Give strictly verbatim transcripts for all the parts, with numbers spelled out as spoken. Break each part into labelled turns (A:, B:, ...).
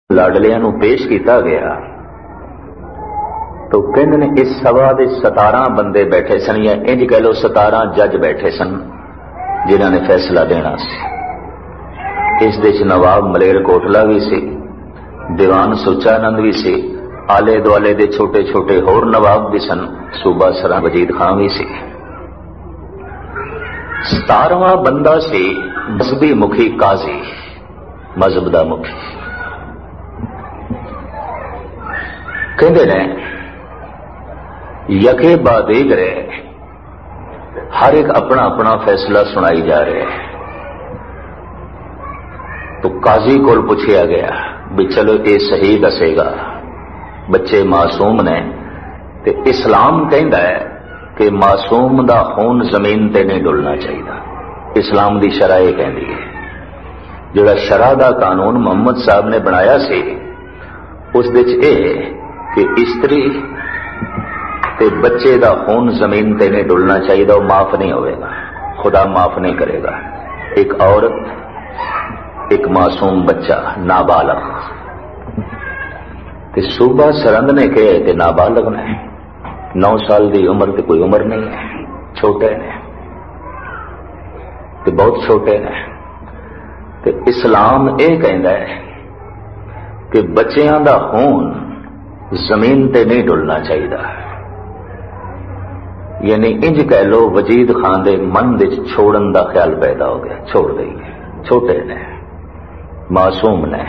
A: लाडलियां नूं पेश किया गया तो कहते ने इस सभा के सतारह बंदे बैठे सन, या इंज कह लो सतारह जज बैठे सन जिन्हों ने फैसला देना सी। इस देश नवाब मलेरकोटला भी सी, दीवान सुचानंद भी सी, आले दुआले दे छोटे छोटे होर नवाब भी सन, सूबा सरा वजीद खां भी सी। सतारवां बंदा सी मजहबी मुखी काजी, मजहब दा मुखी। कहते ने यके बादीगरे हर एक अपना अपना फैसला सुनाई जा रहे है। तो काजी को पूछा गया भी चलो ये सही दसेगा, बच्चे मासूम ने, ते इस्लाम कहता है कि मासूम दा खून जमीन ते नहीं डुलना चाहिए। इस्लाम दी शरह यह कहती है, जोड़ा शरह दा कानून मुहम्मद साहब ने बनाया सी उस विच यह कि स्त्री ते बच्चे दा खून जमीन ते नहीं डुलना चाहिए, वो माफ नहीं होगा, खुदा माफ नहीं करेगा। एक औरत, एक मासूम बच्चा, नाबालग, ते सूबा सरंद ने कहे कि नाबालग ने, नौ साल की उम्र ते कोई उम्र नहीं है, छोटे ने ते बहुत छोटे ने। ते इस्लाम यह कहता है कि बच्चियां दा खून जमीन ते नहीं डुलना चाहिए। यानी इंज कह लो वजीद खान दे मन विच छोड़न दा ख्याल पैदा हो गया, छोड़ देंगे, छोटे ने, मासूम ने।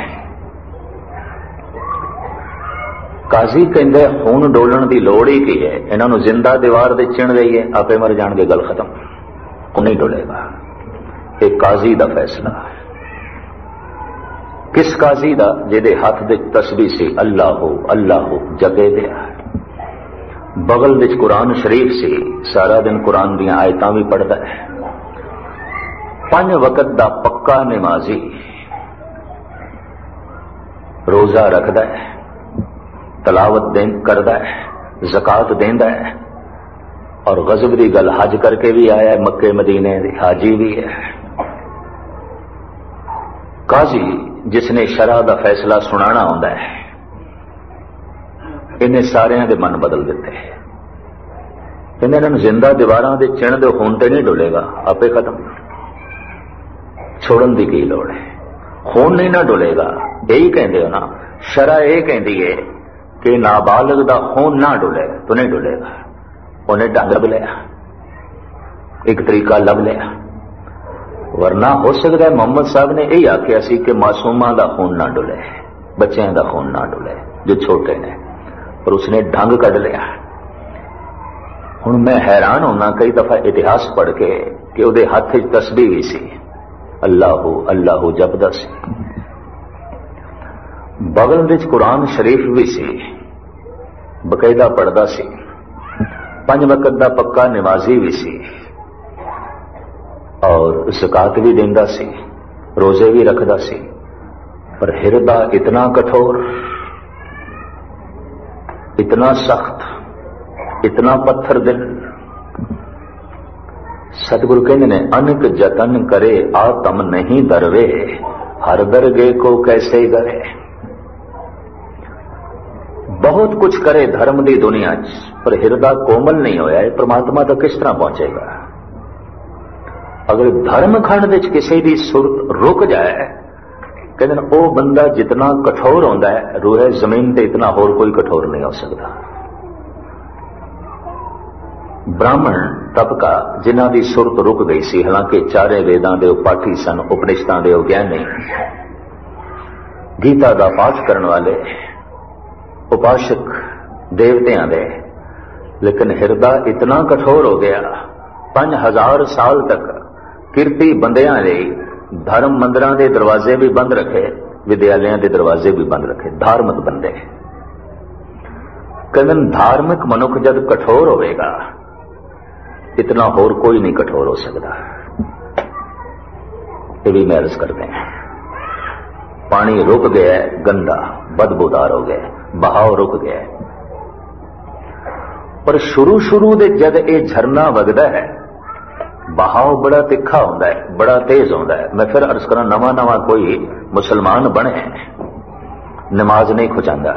A: काजी कहते खून डोलन की लोड़ ही की है, इन्हों जिंदा दीवार दे चिण दईए आपे मर जाएंगे, गल खत्म, खून नहीं डुलेगा। एक काजी दा फैसला, किस काजी दा जिहदे हाथ दे तस्बीह सी अल्लाह अल्लाह जपे दिया, बगल विच कुरान शरीफ सी, सारा दिन कुरान दी आयतां भी पढ़दा है, पंज वक्त दा पक्का नमाजी, रोजा रखदा है, तलावत दे करदा है, ज़कात देंदा है, और गज़ब दी गल हज करके भी आया है, मक्के मदीने दी हाजी भी है। काजी जिसने शरह दा फैसला सुनाना आउंदा है, इन्हें सारियां दे मन बदल दिते। इन्हें जिंदा दीवारां दे चिण दे खून ते नहीं डुलेगा, आपे खत्म, छोड़न दी की लोड़ है, खून नहीं ना डुलेगा। यही कहते हो ना, शरह यह कहती है कि नाबालग दा खून ना डुले तो नहीं डुलेगा। उन्हें ढंग लब लिया, एक तरीका लब लिया, वरना हो सकता है मोहम्मद साहब ने यही आख्या सी कि मासूमां दा खून ना डुले, बच्चों का खून ना डुले जो छोटे ने, पर उसने ढंग कढ़ लिया। हुण मैं हैरान होना कई दफा इतिहास पढ़ के कि उहदे हथ च तस्बीह भी सी, अल्लाहू अल्लाहू जपदा सी, बगल विच कुरान शरीफ भी सी, बकायदा पढ़दा सी, पंज वक्त दा पक्का नमाजी भी सी, और ज़कात भी देंदा सी, रोजे भी रखदा सी, पर हिरदा इतना कठोर, इतना सख्त, इतना पत्थर दिल। सतगुरु कहते ने अनक जतन करे आतम नहीं दरवे, हर दरगे को कैसे गए। बहुत कुछ करे धर्म की दुनिया च, पर हिरदा कोमल नहीं होया, परमात्मा तक किस तरह पहुंचेगा। अगर धर्म खंड विच किसी की सुरत रुक जाए, कहते हैं वो बंदा जितना कठोर होता है, रूहे जमीन पे इतना होर कोई कठोर नहीं हो सकता। ब्राह्मण तबका जिन्हां दी सुरत रुक गई सी, हालांकि चारे वेदां दे पाठी सन, उपनिषदां दे ज्ञानी, गीता का पाठ करने वाले, उपासक देवतियां दे, लेकिन हिरदा इतना कठोर हो गया, पांच हजार साल तक किरती बंदियां लई धर्म मंदिरां दे दरवाजे भी बंद रखे, विद्यालयों के दरवाजे भी बंद रखे, धार्मिक बंदे। कहते धार्मिक मनुख जब कठोर होगा, इतना होर कोई नहीं कठोर हो सकता। ये भी मैं अर्ज करते हैं, पानी रुक गया है, गंदा बदबूदार हो गया, बहाव रुक गया है, पर शुरू शुरू दे जद ये झरना वगदा है, बहाव बड़ा तिखा होता है, बड़ा तेज होता है। मैं फिर अर्ज करा, नवा नवा कोई मुसलमान बने नमाज नहीं खुजांदा,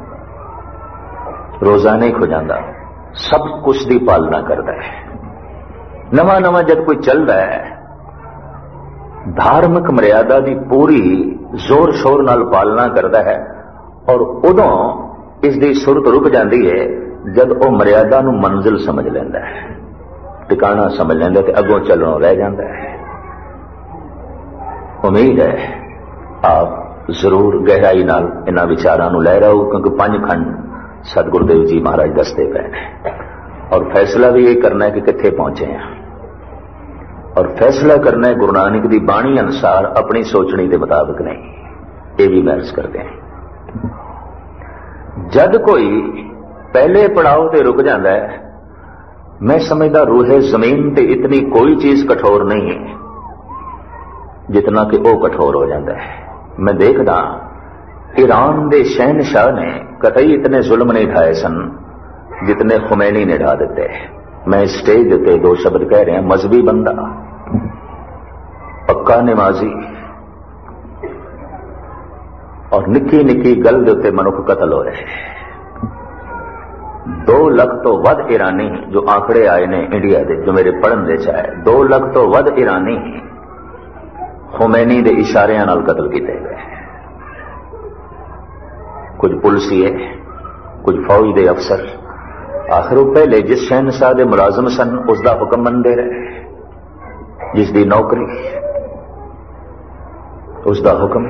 A: रोजा नहीं खुजांदा, सब कुछ की पालना करता है। नवा नवा जब कोई चल रहा है, धार्मिक मर्यादा की पूरी जोर शोर नाल पालना करता है, और उदों इसकी सुरत रुक जाती है जब वह मर्यादा नूं मंजिल समझ लेंदा है, टिकाणा समझ लेंदा ते अगों चलणों रह जाता है। उम्मीद है आप जरूर गहराई नाल इन्हां विचारां नूं लै रहो, क्योंकि पंज खंड सतगुरुदेव जी महाराज दसते पे हैं, और फैसला भी ये करना है कि कित्थे पहुंचे हैं, और फैसला करना है गुरु नानक की बाणी अनुसार, अपनी सोचनी के मुताबिक नहीं। ये भी महर्ज करते हैं। जद कोई पहले पड़ाव ते रुक जाता है, मैं समझदा रूहे जमीन ते इतनी कोई चीज कठोर नहीं है जितना कि वह कठोर हो जाता है। मैं देखदा ईरान के शहनशाह ने कतई इतने जुल्म नहीं ढाए सन जितने खुमैनी ने ढा देते। मैं स्टेज उत्ते दो शब्द कह रहा, मजहबी बंदा, पक्का नमाजी, और निक्की निक्की गल दे उत्ते मनुख कतल हो रहे। दो लख तो वध ईरानी जो आंकड़े आए ने इंडिया दे, जो मेरे पढ़न दे चाहे, दो लख तो वध ईरानी खुमैनी दे इशारियां नाल कतल किए गए। कुछ पुलिसिए, कुछ फौज दे अफसर, आखिर पहले जिस शहनशाह दे मुलाजम सन उसका हुक्म मनते रहे, जिसकी नौकरी उसका हुक्म,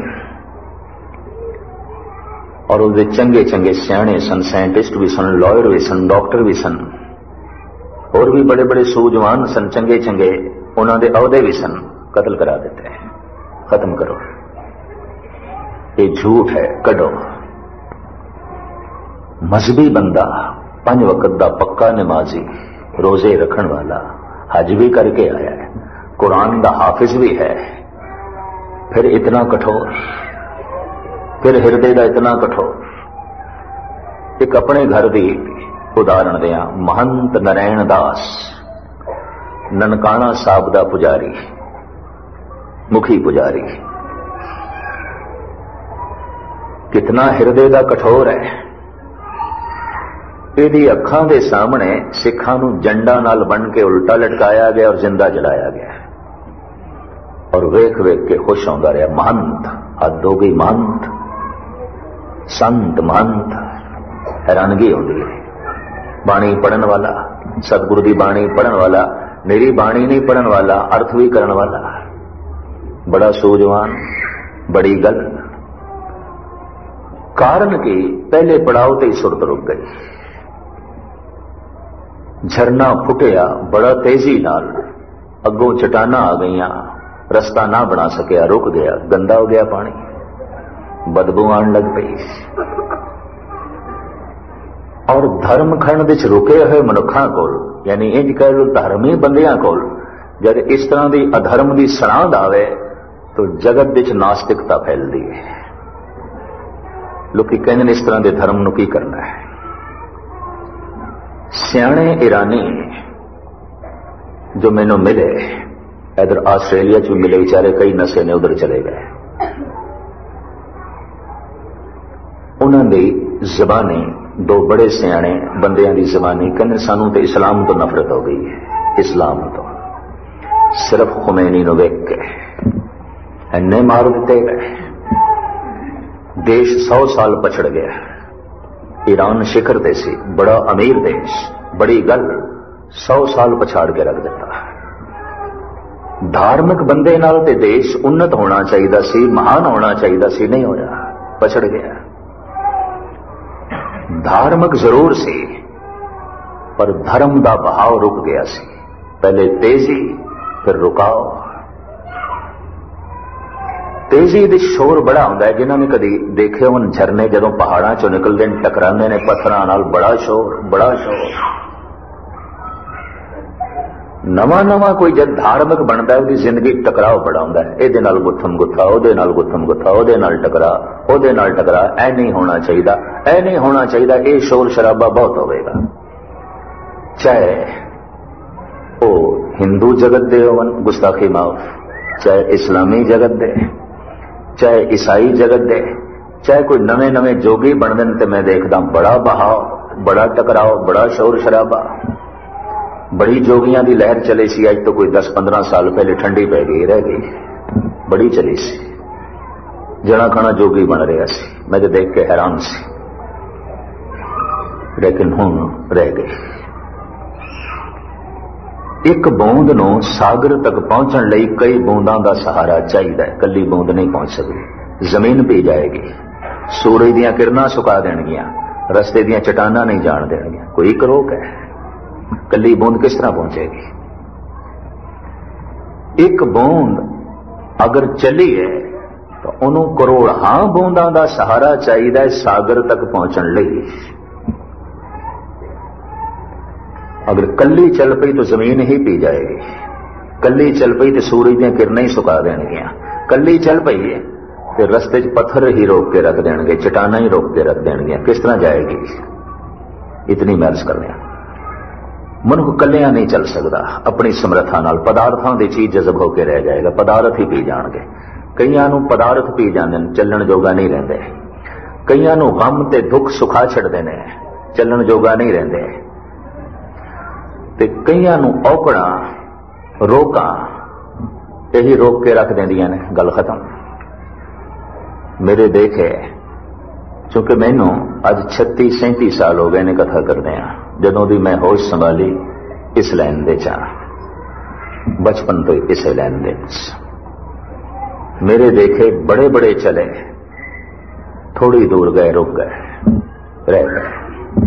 A: और उसके चंगे चंगे सियाणे सन, साइंटिस्ट भी सन, लॉयर भी सन, डॉक्टर भी सन, और भी बड़े बड़े सूझवान सन, चंगे चंगे उन्होंने अहदे भी सन, कतल करा देते हैं। खत्म करो, ये झूठ है, कढो। मजहबी बंदा, पंज वक्त का पक्का नमाजी, रोजे रखन वाला, हज भी करके आया है, कुरान का हाफिज भी है, फिर इतना कठोर, फिर हृदय का इतना कठोर। एक अपने घर की उदाहरण दिया, महंत नारायण दास ननकाना साहब का पुजारी, मुखी पुजारी, कितना हृदय का कठोर है। यदि अखां दे सामने सिखां नूं जंडा नाल बन के उल्टा लटकाया गया और जिंदा जलाया गया, और वेख वेख के खुश होंदा रहा। महंत, हद हो गई महंत, संत महंत, हैरानगी होती है। बाणी पढ़न वाला, सतगुरु की बाणी पढ़न वाला, मेरी बाणी नहीं पढ़न वाला, अर्थ भी करन वाला, बड़ा सूझवान, बड़ी गल। कारण की पहले पड़ाव ते ही सुरत रुक गई। झरना फुटिया बड़ा तेजी नाल, अगों चटाना आ गईयां, रस्ता ना बना सकिया, रुक गया, गंदा हो गया पानी, बदबू आन लग पई। और धर्म खंड विच रुके हुए मनुखां कोल, यानी इंज कह लो धर्मी बंदियां कोल, जब इस तरह की अधर्म की सरांध आवे तो जगत विच नास्तिकता फैलती है। लोग कहते इस तरह के धर्म नूं की करना है। सियाणे ईरानी जो मैनू मिले, इधर आस्ट्रेलिया च मिले, बेचारे कई नशे ने उधर चले गए, उन्होंने जबानी दो बड़े सियाणे बंदियां की जबानी कहने सानू तो इस्लाम तो नफरत हो गई है, इस्लाम तो सिर्फ खुमैनी नूं वेख के इन्ने मार दिते गए। देश सौ साल पछड़ गया। ईरान शिखर ते सी, बड़ा अमीर देश, बड़ी गल, सौ साल पछाड़ के रख दिता। धार्मिक बंदे नाल ते देश उन्नत होना चाहिए सी, महान होना चाहिए सी, नहीं होया, पछड़ गया। धार्मिक जरूर सी, पर धर्म का बहाव रुक गया सी। पहले तेजी, फिर रुकाव। तेजी दे शोर बड़ा होंदा है। जिन्होंने कभी देखे उन झरने जदों पहाड़ां चों निकलते हैं, टकरांदे ने पत्थरां नाल, बड़ा शोर, बड़ा शोर। नवा नवा कोई जब धार्मिक बनता है, उसकी जिंदगी टकराव बड़ा होंदा है। इहदे नाल गुत्थम गुत्था, ओहदे नाल गुत्थम गुत्था, ओहदे नाल टकरा, ओहदे नाल टकरा, ऐ नहीं होना चाहिए, ऐ नहीं होना चाहिए, ये शोर शराबा बहुत होवेगा। चाहे वो हिंदू जगत दे होवन, गुस्ताखी माफ, चाहे इस्लामी जगत दे, चाहे ईसाई जगत दे, चाहे कोई नवे नवे जोगी बनते हैं तो मैं देखदा बड़ा बहाव, बड़ा टकराव, बड़ा शोर शराबा। बड़ी जोगियां की लहर चली सी, अज तो कोई दस पंद्रह साल पहले ठंडी पै गई, रह गई, बड़ी चली सी। जना खाना जोगी बन रहा सी, मैं तो देख के हैरान सी, लेकिन हुण रह गई। एक बूंद नूं सागर तक पहुंचण लई कई बूंदां दा सहारा चाहिए, कल्ली बूंद नहीं पहुंच सकती। जमीन पी जाएगी, सूरज दीयां किरणां सुका देणगियां, रस्ते दीयां चट्टानां नहीं जाण देणगियां। कोई एक रोक है, कल्ली बूंद किस तरह पहुंचेगी? एक बूंद अगर चली है तो उन्होंने करोड़ां बूंदां दा सहारा चाहिए सागर तक पहुंचण लई। अगर कल्ली चल पई तो जमीन ही पी जाएगी, कल्ली चल पई तो सूरज दी किरणां ही सुका देणगियां, कल्ली चल पई है तो रस्ते च पत्थर ही रोक के रख देणगे, चट्टानां ही रोक के रख देणगियां। किस तरह जाएगी? इतनी मैर्ज करने मनुख कलिया नहीं चल सकता, अपनी समर्था नाल पदार्थों की चीज जज़ब होकर रह जाएगा, पदार्थ ही पी जाणगे। कईयां नूं पदार्थ पी जांदे ने, चलण जोगा नहीं रहिंदे। कईयां नूं गम ते दुख सुखा छड्डदे ने, चलण जोगा नहीं रहिंदे। ते कईयां नूं औकड़ां रोकां यही रोक के रख देंदियां ने, गल खत्म। मेरे देखे, क्योंकि मैनू अज छत्ती सैंती साल हो गए ने कथा करदे आ, जदों दी मैं होश संभाली इस लैन दे चा, बचपन तो इस लैन दे मेरे देखे बड़े बड़े चले, थोड़ी दूर गए रुक गए, रह गए।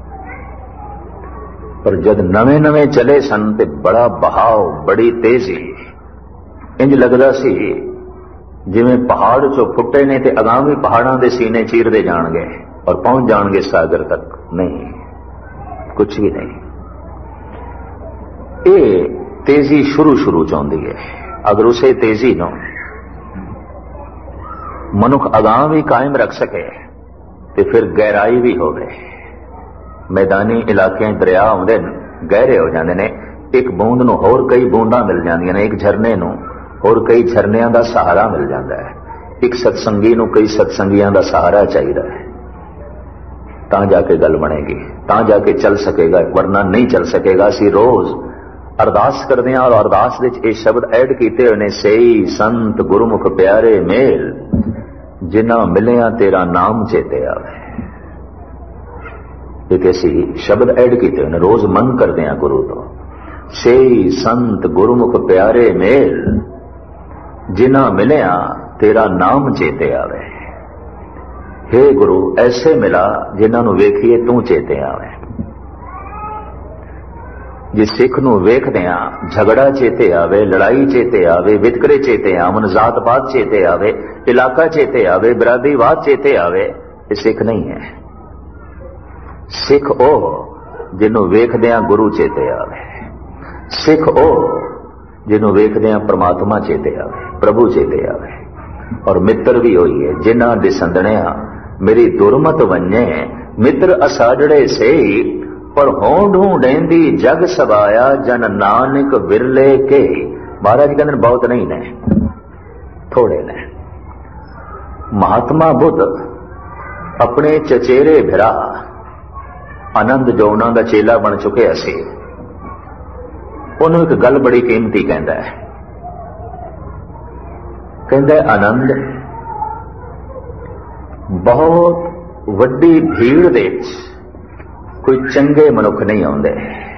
A: पर जब नवे नवे चले सन ते बड़ा बहाव, बड़ी तेजी, इंज लगदा सी जिवें पहाड़ चो फुटे ने ते अगां भी पहाड़ां दे सीने चीरदे जाणगे और पहुंच जाणगे सागर तक। नहीं, कुछ भी नहीं। ये तेजी शुरू शुरू च आउंदी है। अगर उसे तेजी नूं मनुख अगां भी कायम रख सके तो फिर गहराई भी होवे। मैदानी इलाके दरिया आउंदे गहरे हो जांदे ने, एक बूंद नूं होर कई बूंदां मिल जांदियां ने, एक झरने नूं होर कई झरनियां दा सहारा मिल जांदा है, एक सत्संगी नूं कई सत्संगियां दा सहारा चाहिदा है, तां जाके गल बनेगी, तां जाके चल सकेगा, वरना नहीं चल सकेगा। असीं रोज अरदास करदे हां और अरदास दे विच इह शब्द ऐड कीते होए ने, सेई संत गुरमुख प्यारे मेल, जिन्हां मिलिया तेरा नाम चेते आवे। एक ऐसी शब्द ऐड कीते हुए ने, रोज मन करदे हां गुरु तो, सेई संत गुरमुख प्यारे मेल, जिन्हां मिलिया तेरा नाम चेते आवे। हे गुरु ऐसे मिला जिन्हां नूं वेखीए तू चेते आवे। जे सिख नूं वेखदियां झगड़ा चेते आवे, लड़ाई चेते आवे, वितकरे चेते आवन, जात पात चेते आवे, इलाका चेते आवे, बिरादरीवाद चेते आवे, ये सिख नहीं है। सिख ओ जिन्हों वेखदियां गुरु चेते आवे, सिख ओ जिन्हों वेखदियां परमात्मा चेते आवे, प्रभु चेते आवे। और मित्र भी होई है, जिन्हां दे संदणिया मेरी दुरमत वन्ने, मित्र असाडड़े से पर हों ढूंढेंदी जग सबाया, जन नानक विरले के। महाराज कहते बहुत नहीं ने, थोड़े ने। महात्मा बुद्ध अपने चचेरे भिरा आनंद जो उन्हां दा चेला बन चुके सी, उन्होंने एक गल बड़ी कीमती कहता है, कहता है आनंद बहुत वड्डी भीड़ दे कोई चंगे मनुख नहीं आउंदे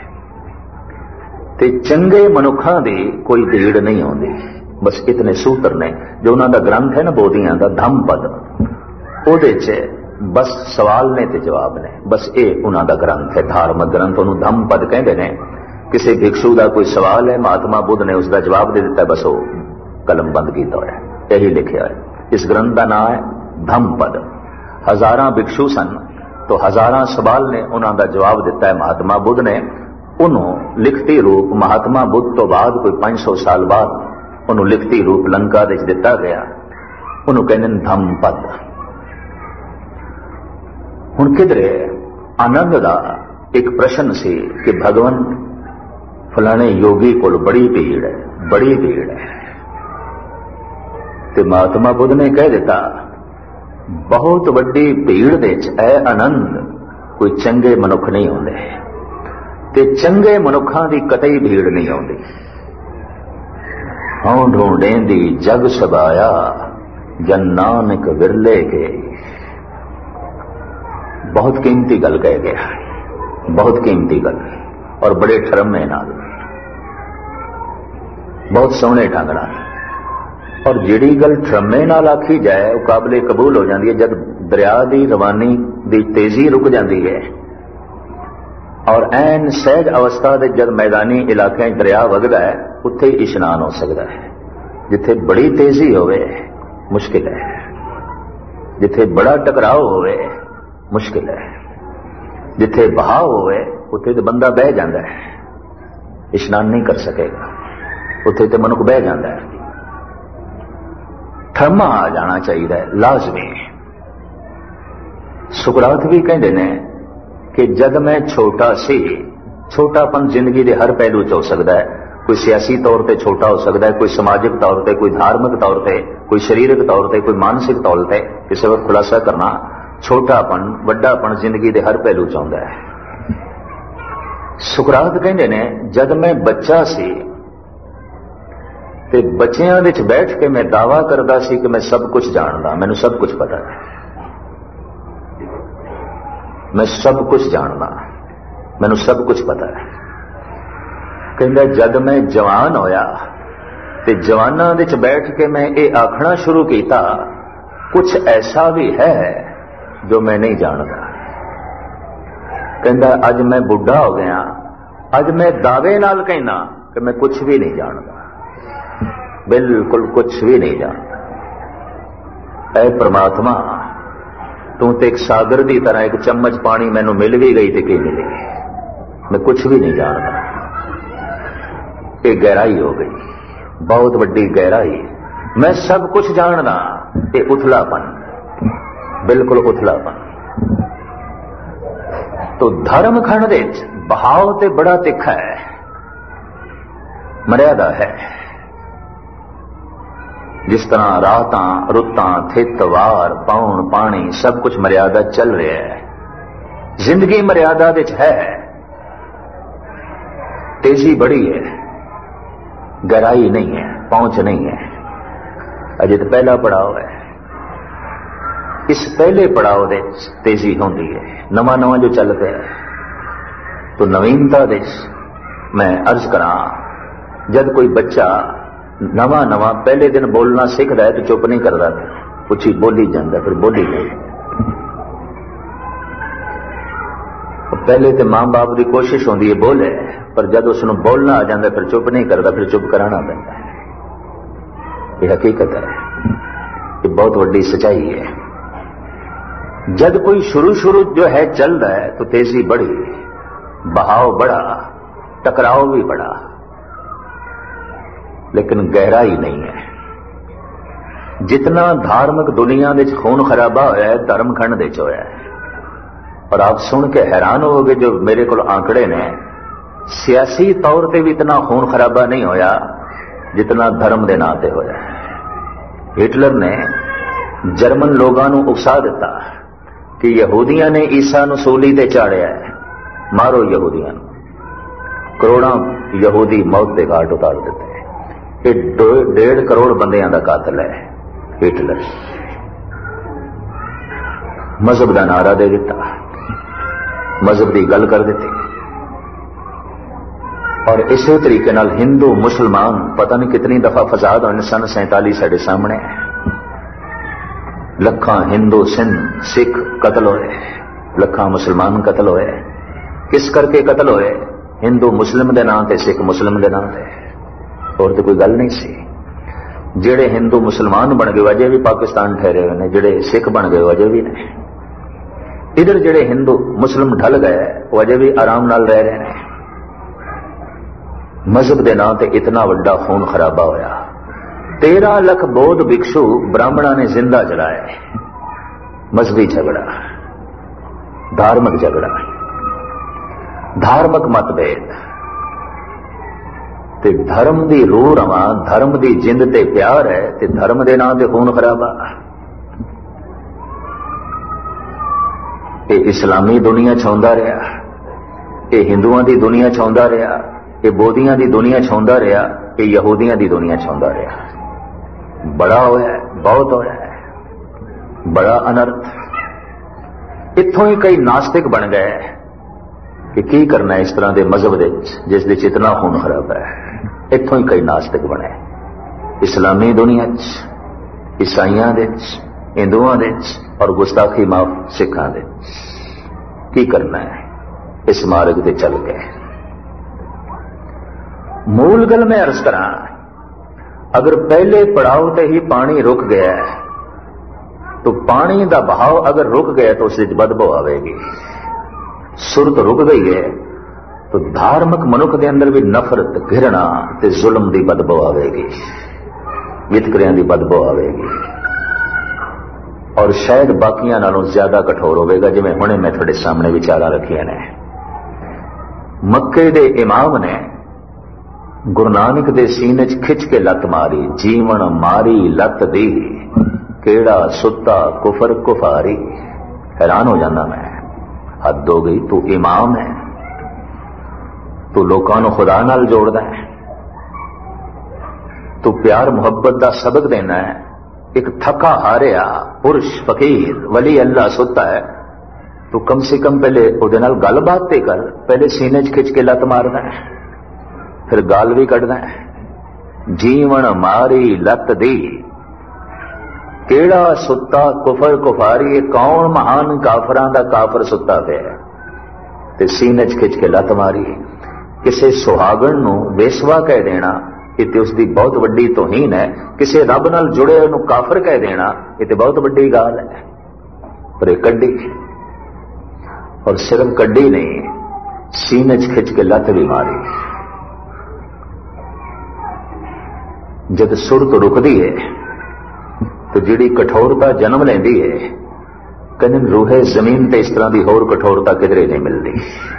A: ते चंगे मनुखां दी कोई भीड़ नहीं आउंदी। बस इतने सूत्र ने जो उन्हां दा ग्रंथ है ना बोधियां दा धम्मपद, उहदे च बस सवाल ने ते जवाब ने, बस ये उन्हां दा ग्रंथ है, धार्मिक ग्रंथ, उन्होंने धम्मपद कहते हैं। किसी भिक्षु का कोई सवाल है, महात्मा बुद्ध ने उसका जवाब दे दिता, बस वो कलम बंद किया हुआ है, यही लिखा है। इस ग्रंथ का नाम है धम्मपद। हजारां भिक्षु सन तो हजारां सवाल ने उन्होंने जवाब दिता है महात्मा बुद्ध ने। उन्होंने लिखती रूप महात्मा बुद्ध तो बाद कोई पांच सौ साल बाद उन्होंने लिखती रूप लंका दे दिता गया, उन्होंने कहते हैं धम्मपद। हुण किधरे आनंद का एक प्रश्न सी कि भगवान फलाने योगी को बड़ी भीड़ है, बड़ी भीड़ है, तो महात्मा बुद्ध ने कह दिता बहुत वड्डी भीड़ दे च ऐ आनंद कोई चंगे मनुख नहीं आउंदे ते चंगे मनुखां दी कतई भीड़ नहीं आउंदी। हूं ढूंढेंदी जग सबाया जन नानक विरले के। बहुत कीमती गल कह गया, बहुत कीमती गल, और बड़े ठरमे नाल, बहुत सोहने ढंग नाल। और जिहड़ी गल ठरमे नाल आखी जाए वह काबिले कबूल हो जाती है। जब दरिया की रवानी की तेजी रुक जाती है और ऐन सहज अवस्था दे जब मैदानी इलाके दरिया वगदा है, उत्थे इशनान हो सकता है। जिथे बड़ी तेजी होवे मुश्किल है, जिथे बड़ा टकराव होवे मुश्किल है, जिथे बहाव होवे उत्थे तो बंदा बह जाता है, इशनान नहीं कर सकेगा, उत्थे तो मनुख बह जाता है। ठरमा आ जाना चाहिए, लाजमी। सुकरात भी कहते ने कि जद मैं छोटा सी, छोटापन जिंदगी के हर पहलू च हो सकता है। कोई सियासी तौर पर छोटा हो सकता है, कोई समाजिक तौर पर, कोई धार्मिक तौर पर, कोई शरीरक तौर पर, कोई मानसिक तौर पर। इस वक्त खुलासा करना, छोटापन वड्डापन जिंदगी के हर पहलू च आउंदा है। सुकरात कहते ने जद मैं बच्चा सी ते बच्चियां विच बैठ के मैं दावा करता सी कि मैं सब कुछ जानदा, मैनू सब कुछ पता है, मैं सब कुछ जानदा, मैनू सब कुछ पता है। कहंदा जद मैं जवान होया ते जवानां विच बैठ के मैं ये आखना शुरू किया कुछ ऐसा भी है जो मैं नहीं जानता। कहंदा अज मैं बुढ़ा हो गया, अज मैं दावे नाल कहना कि मैं कुछ भी नहीं जानता, बिल्कुल कुछ भी नहीं जानता। ऐ परमात्मा, तू तो एक सागर की तरह एक चम्मच पानी मैनू मिल भी गई तो की मिली, मैं कुछ भी नहीं जानता। ये गहराई हो गई, बहुत वड्डी गहराई। मैं सब कुछ जानना, ये उथलापन, बिल्कुल उथलापन। तो धर्म खंड दे बहाव ते बड़ा तिखा है, मर्यादा है। जिस तरह रातां रुतां थित वार पाउण पानी सब कुछ मर्यादा चल रहा है, जिंदगी मर्यादा विच है। तेजी बड़ी है, गहराई नहीं है, पहुंच नहीं है। अजे तो पहला पड़ाव है, इस पहले पड़ाव दे तेजी होंदी है। नवा नवा जो चल पे तो नवीनता दे मैं अर्ज करा, जब कोई बच्चा नवा नवा पहले दिन बोलना सीखता है तो चुप नहीं करता, कुछ ही बोली जाता, फिर बोली जाता। पहले तो मां बाप की कोशिश होती है बोले, पर जब उसने बोलना आ जाता फिर चुप नहीं करता, फिर चुप कराना पैंदा है। ये हकीकत है, ये बहुत बड़ी सच्चाई है। जब कोई शुरू शुरू जो है चल रहा है तो तेजी बढ़ी, बहाव बढ़ा, टकराव भी बढ़ा, लेकिन गहराई नहीं है। जितना धार्मिक दुनिया में खून खराबा होया है, धर्म खंड दे होया है। और आप सुन के हैरान होगे, जो मेरे को आंकड़े ने, सियासी तौर पे भी इतना खून खराबा नहीं होया जितना धर्म के नाते होया है। हिटलर ने जर्मन लोगों को उकसा दिता कि यहूदियों ने ईसा नूं सूली ते चाड़िया है, मारो यहूदियों। करोड़ों यहूदी मौत के घाट उतार देते हैं। ये डेढ़ करोड़ बंदियां का कातिल है हिटलर। मजहब का नारा दे दिता, मजहब की गल कर दी, और इसी तरीके नाल हिंदू मुसलमान पता नहीं कितनी दफा फसाद होने सन सैंतालीस साढ़े सामने। लखा हिंदू सिंध सिख कतल होए, लखा मुसलमान कतल होए। किस करके कतल होए? हिंदू मुस्लिम के नाम से, सिख मुस्लिम के नाम से, और तो कोई गल नहीं सी। जेड़े हिंदू मुसलमान बन गए अजे भी पाकिस्तान ठहरे हुए हैं, जेड़े सिख बन गए अजे भी ने। इधर जेड़े हिंदू मुस्लिम ढल गए वो अजे भी आराम नाल रह रहे हैं। मजहब के नाम से इतना वड्डा खून खराबा होया। तेरह लख बौद्ध भिक्षु ब्राह्मणा ने जिंदा जलाए। मजहबी झगड़ा, धार्मिक झगड़ा, धार्मिक मतभेद ते धर्म की रूह रवा, धर्म की जिंद ते प्यार है ते धर्म के नाम से खून खराबा। ये इस्लामी दुनिया चाहता रहा, ये हिंदुओं की दुनिया चाहता रहा, ये बोधियां की दुनिया चाहता रहा, ये यहूदियों की दुनिया चाहता रहा। बड़ा होया, बहुत होया, बड़ा अनर्थ। इत्थों ही कई नास्तिक बन गए कि की करना इस तरह के मजहब जिस दे इतना खून खराब है। इत्थों ही कई नास्तिक बने इस्लामी दुनिया च, ईसाइयां दे च, हिंदुओं दे च और गुस्ताखी माफ सिखां दे की करना है इस मार्ग से चल गए। मूल गल मैं अर्ज करा, अगर पहले पड़ाव ते ही पानी रुक गया है तो पानी का बहाव अगर रुक गया तो उससे बदबू आवेगी। सुरत रुक गई है तो धार्मिक मनुख के अंदर भी नफरत, घृणा ते जुल्म की बदबू आवेगी, वितकरियां की बदबू आवेगी और शायद बाकियां नालों ज्यादा कठोर होगा। जिवें हुणे मैं थोड़े सामने विचारा रखिया ने। मक्के दे इमाम ने गुरु नानक दे सीने च खिंच के लत मारी, जीवन मारी लत दी, केड़ा सुता कुफर कुफारी। हैरान हो जाना मैं, हद हो गई। तू इमाम है, तू लोगों को खुदा नाल जोड़दा है, तू प्यार मुहब्बत का सबक देना है। एक थका हारिया पुरुष फकीर वली अल्लाह सुता है, तू कम से कम पहले उहदे नाल गलबात ते कर। पहले सीने च खिंच के लत मारदा है, फिर गाल भी कढ़दा है। जीवन मारी लत दी, केड़ा सुता कुफर कुफारी। कौन महान काफरां दा काफर सुता पिया ते सीने च खिंच के लत मारी। किसी सुहागण नूं बेसवा कह देना ये उसकी बहुत वड्डी तौहीन है। किसी रब नाल जुड़े उन्होंने काफर कह देना ये बहुत वड्डी गाल है। पर यह कड्डी, और सिर्फ कड्डी नहीं, सीने च खिंच के लत भी मारी। जब सुरत रुकती है तो जिहड़ी कठोरता जन्म लेंदी है, कहने रूहे जमीन ते इस तरह की होर कठोरता किधरे नहीं मिलती।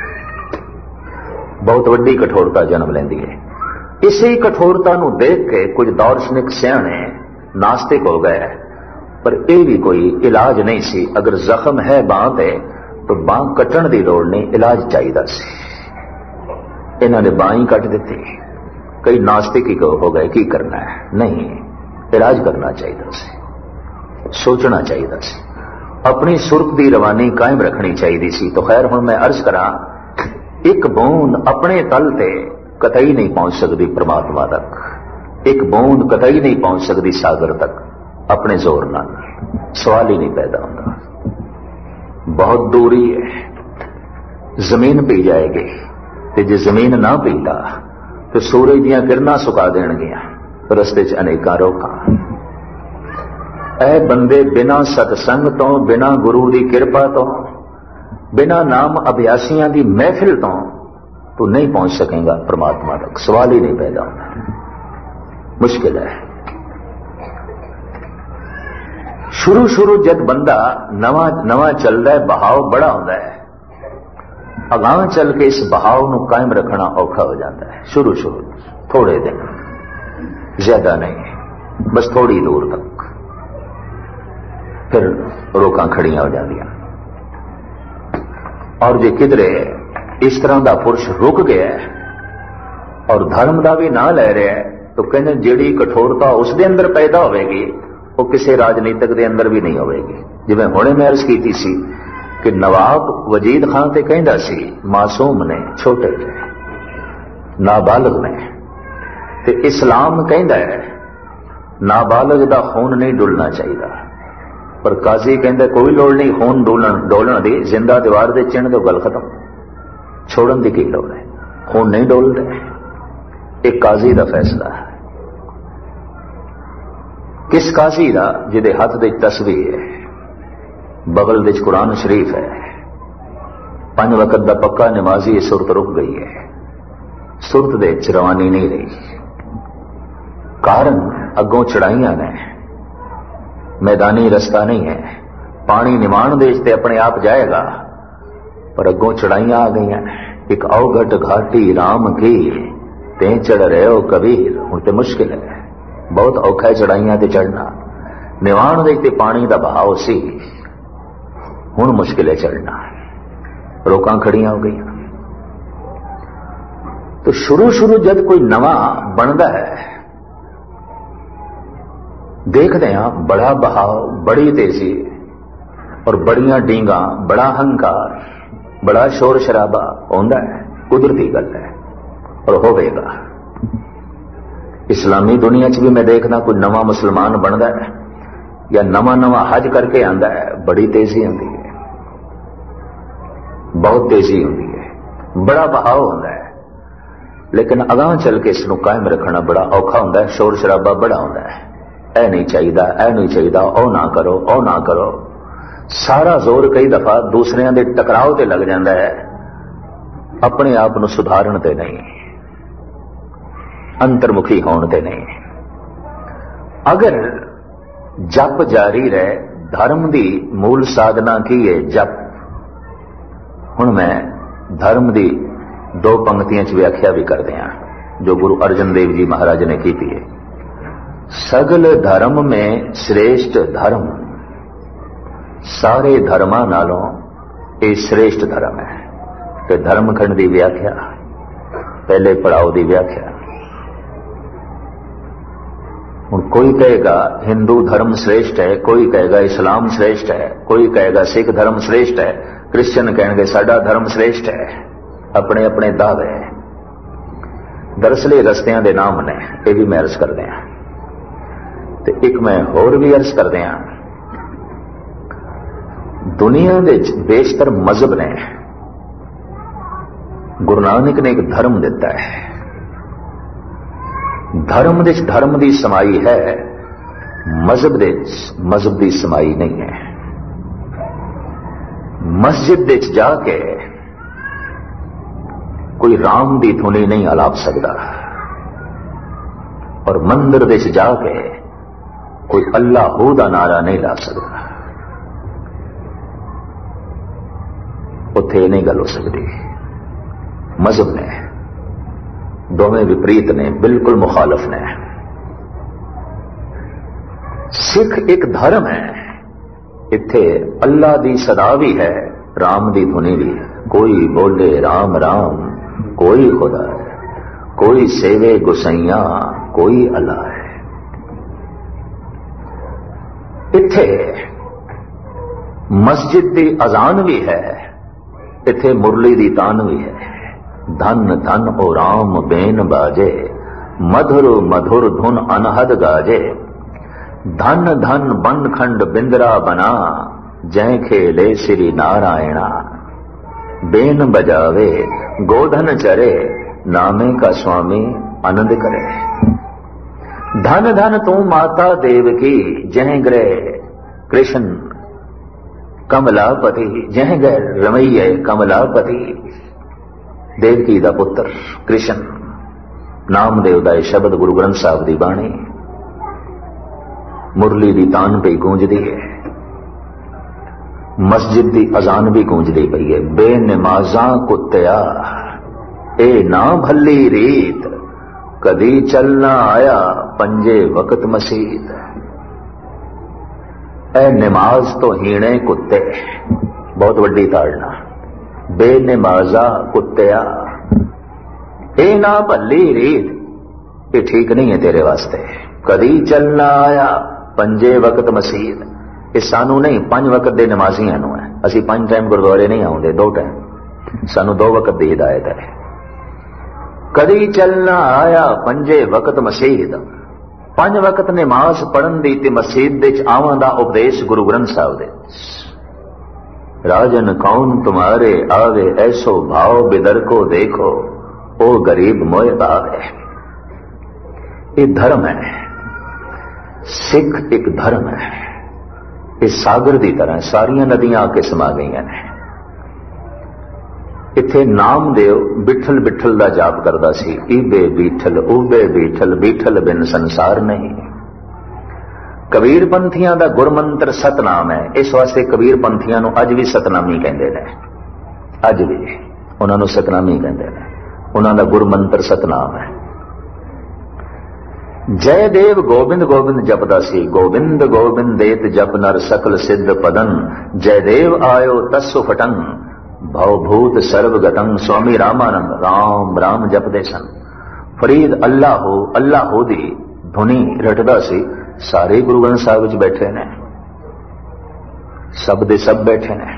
A: बहुत वड्डी कठोरता जन्म लेंदी है। इसी कठोरता नूं देख के कुछ दार्शनिक सियाणे नास्तिक हो गए, पर यह भी कोई इलाज नहीं सी। अगर जख्म है बांह पे तो बांह कट्टण की लोड़ नहीं, इलाज चाहिए सी। इन्होंने बांह ही कट दी। कई नास्तिक ही हो गए की करना है, नहीं, इलाज करना चाहिए सी, सोचना चाहिए सी, अपनी सुरत की रवानी कायम रखनी चाहिए सी। तो खैर हुण मैं अर्ज करा, एक बूंद अपने तल ते कतई नहीं पहुंच सकती परमात्मा तक। एक बूंद कतई नहीं पहुंच सकती सागर तक अपने जोर नाल। सवाल ही नहीं पैदा होता। बहुत दूरी है, जमीन पी जाएगी ते जे जमीन ना पीता तो सूरज दियां किरणां सुका देणगियां, रस्ते च अनेकां रोकां। ऐ बंदे बिना सतसंग तो, बिना गुरु की किरपा तो, बिना नाम अभ्यासियों की महफिल तो तू नहीं पहुंच सकेगा परमात्मा तक। सवाल ही नहीं पैदा होना, मुश्किल है। शुरू शुरू जब बंदा नवा नवा चलता है, बहाव बड़ा होता है, अगां चल के इस बहाव को कायम रखना औखा हो जाता है। शुरू शुरू थोड़े दिन, ज्यादा नहीं, बस थोड़ी दूर तक, फिर रोकां खड़ियां हो जांदियां। और जे किधरे इस तरह का पुरुष रुक गया और धर्म का भी ना ले रहा है तो कहने जिहड़ी कठोरता उसके अंदर पैदा होगी वो किसी राजनीतिक के अंदर भी नहीं होगी। जिवें हुणे मैं अर्ज की सी कि नवाब वजीद खान ते कहंदा सी, मासूम ने, छोटे ने, नाबालग ने, ते इस्लाम कहंदा है नाबालग का खून नहीं डुलना चाहिए। पर काजी कहंदा कोई लोड़ नहीं खून डोलन डोलण दी, जिंदा दीवार दे चिण दो, गल खत्म, छोड़न की की लोड़ है, खून नहीं डोल रहे। एक काजी का फैसला है। किस काजी का? जिहदे हथ दे तस्वीर है, बगल दे कुरान शरीफ है, पांच वक्त का पक्का नमाजी। सुरत रुक गई है, सुरत दे च रवानी नहीं रही। कारण अगों चढ़ाइयां ने, मैदानी रास्ता नहीं है। पानी निमाण दे ते अपने आप जाएगा, पर अगों चढ़ाइयां आ गई हैं। एक अवघट घाटी राम की ते चढ़ रहे हो कबीर। हुण ते मुश्किल है, बहुत औखा है चढ़ाइयां ते चढ़ना। निवाण दे ते पानी का बहाव सी, हुण मुश्किल है चलना, रोकां खड़ियां हो गई। तो शुरू शुरू जब कोई नवा बनता है, देखते हैं बड़ा बहाव, बड़ी तेजी और बड़ियां डींगा, बड़ा हंकार, बड़ा शोर शराबा होता है, कुदरती गल है और होवेगा। इस्लामी दुनिया च भी मैं देखना कोई नवा मुसलमान बनता है या नवा नवा हज करके आंदा है, बड़ी तेजी आती है, बहुत तेजी होती है, बड़ा बहाव होता है। लेकिन अगां चल के इसनूं कायम रखना बड़ा औखा होता है, शोर शराबा बड़ा होता है। ऐ नहीं चाहिए, ऐ नहीं चाहिए, ओ ना करो, ओ ना करो। सारा जोर कई दफा दूसरियां दे टकराव ते लग जाता है, अपने आप नूं सुधारन ते नहीं, अंतर्मुखी होने ते नहीं। अगर जप जारी रहे, धर्म की मूल साधना की है जप। हुण मैं धर्म की दो पंक्तियां च व्याख्या भी कर दिया जो गुरु अर्जन देव जी महाराज ने की है। सगल धर्म में श्रेष्ठ धर्म, सारे धर्मां नालों ये श्रेष्ठ धर्म है। तो धर्मखंड की व्याख्या, पहले पड़ाव की व्याख्या। हुण कोई कहेगा हिंदू धर्म श्रेष्ठ है, कोई कहेगा इस्लाम श्रेष्ठ है, कोई कहेगा सिख धर्म श्रेष्ठ है, क्रिश्चियन कहेंगे साडा धर्म श्रेष्ठ है। अपने अपने दावे, दरअसल रस्तियां दे नाम ने, ये भी मैं अर्ज कर दिया। ते एक मैं होर भी अर्ज कर दिया, दुनिया दे बेशतर मजहब ने, गुरु नानक ने एक धर्म दिता है। धर्म दे धर्म की समाई है, मजहब दे मजहब की समाई नहीं है। मस्जिद दे जाके कोई राम की धुनी नहीं अलाप सकता और मंदिर दे जाके कोई अल्लाह दा नारा नहीं ला सकता। उत्थे नहीं गल हो सकती। मजहब ने दोवें विपरीत ने, बिल्कुल मुखालफ ने। सिख एक धर्म है, इत्थे अल्लाह दी सदा भी है, राम दी धुनी भी है। कोई बोले राम राम, कोई खुदा है, कोई सेवे गुसैया, कोई अल्लाह है। इत्थे मस्जिद दी अजान भी है, इत्थे मुरली दी तान भी है। धन धन ओ राम बेन बाजे, मधुर मधुर धुन अनहद गाजे। धन धन बन खंड बिंदरा बना, जय खेले श्री नारायणा। बेन बजावे गोधन चरे, नामे का स्वामी आनंद करे। धन धन तू माता देवकी, जय ग्रह कृष्ण कमलापति। जय ग्रह रमैये कमलापति, देवकी दा पुत्र कृष्ण। नामदेव दा शब्द गुरु ग्रंथ साहब की बाणी, मुरली दी तान पे गूंजदी है, मस्जिद दी अजान भी गूंजदी पई है। बेनमाजा कुत्तिया ए ना भली रीत, कदी चलना आया पंजे वक्त मसीद। ए नमाज तो हीणे कुत्ते, बहुत वड्डी ताड़ना। बेनमाजा कुत्तिया ए ना भली रीत, ये ठीक नहीं है तेरे वास्ते। कदी चलना आया पंजे वक्त मसीद, ये सानू नहीं पांच वक्त दे नमाजियां नू है। असी पांच टाइम गुरुद्वारे नहीं आउंदे, दो टाइम, सानू दो वक्त दी हिदायत है। कदी चलना आया पंजे वक्त मसीद, पांच वक्त नमाज पढ़न दी ते मसीद दे च आवां दा उपदेश गुरु ग्रंथ साहब दे। राजन कौन तुम्हारे आवे, ऐसो भाव बिदर को देखो, ओ गरीब मोए भावे। ये धर्म है, सिख एक धर्म है। इस सागर की तरह सारिया नदियां आके समा गई ने। इत्थे नामदेव बिठल बिठल का जाप करता सी, ईबे बीठल उबे बीठल, बीठल बिन संसार नहीं। कबीर पंथियां का गुरमंत्र सतनाम है, इस वास्ते कबीर पंथियां नूं अज भी सतनामी कहते हैं। अज भी उन्होंने सतनामी कहते हैं, उन्हों का गुरमंत्र सतनाम है। जय देव गोबिंद गोबिंद जपदा सी, गोबिंद गोबिंद देत जप नर सकल सिद्ध पदन, जय देव आयो तस्सु फटन, भवभूत सर्वगतन। स्वामी रामानंद राम राम जपदे सन। फरीद अल्लाह हो अल्लाह हो दी धुनी रटदा सी। सारे गुरु ग्रंथ साहिब विच बैठे ने, सब दे सब बैठे ने।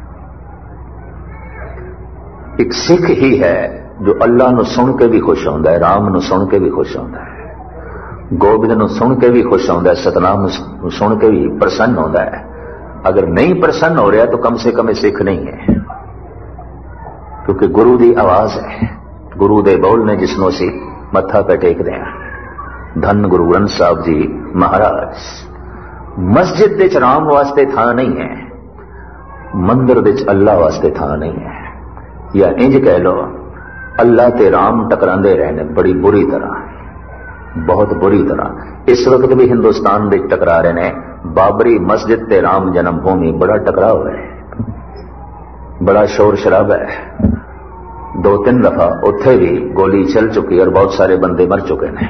A: एक सिख ही है जो अल्लाह नूं सुन के भी खुश होंदा है, राम नूं सुन के भी खुश होंदा है, गोबिंद नूं सुन के भी खुश होंदा है, सतनाम नूं सुन के भी प्रसन्न होंदा है। अगर नहीं प्रसन्न हो रहा तो कम से कम सिख नहीं है, क्योंकि गुरु की आवाज है, गुरु दे बोल ने जिसनों असीं मत्था पे टेकदे हां। धन गुरु ग्रंथ साहब जी महाराज। मस्जिद दे च राम वास्ते थां नहीं है, मंदिर दे च अल्लाह वास्ते थां नहीं है। या इंज कह लो, अल्लाह ते राम टकरांदे रहे ने बड़ी बुरी तरह, बहुत बुरी तरह। इस वक्त भी हिंदुस्तान में टकरा रहे ने। बाबरी मस्जिद ते राम जन्मभूमि बड़ा टकराव है, बड़ा शोर शराबा है। दो तीन दफा उत्थे भी गोली चल चुकी और बहुत सारे बंदे मर चुके हैं।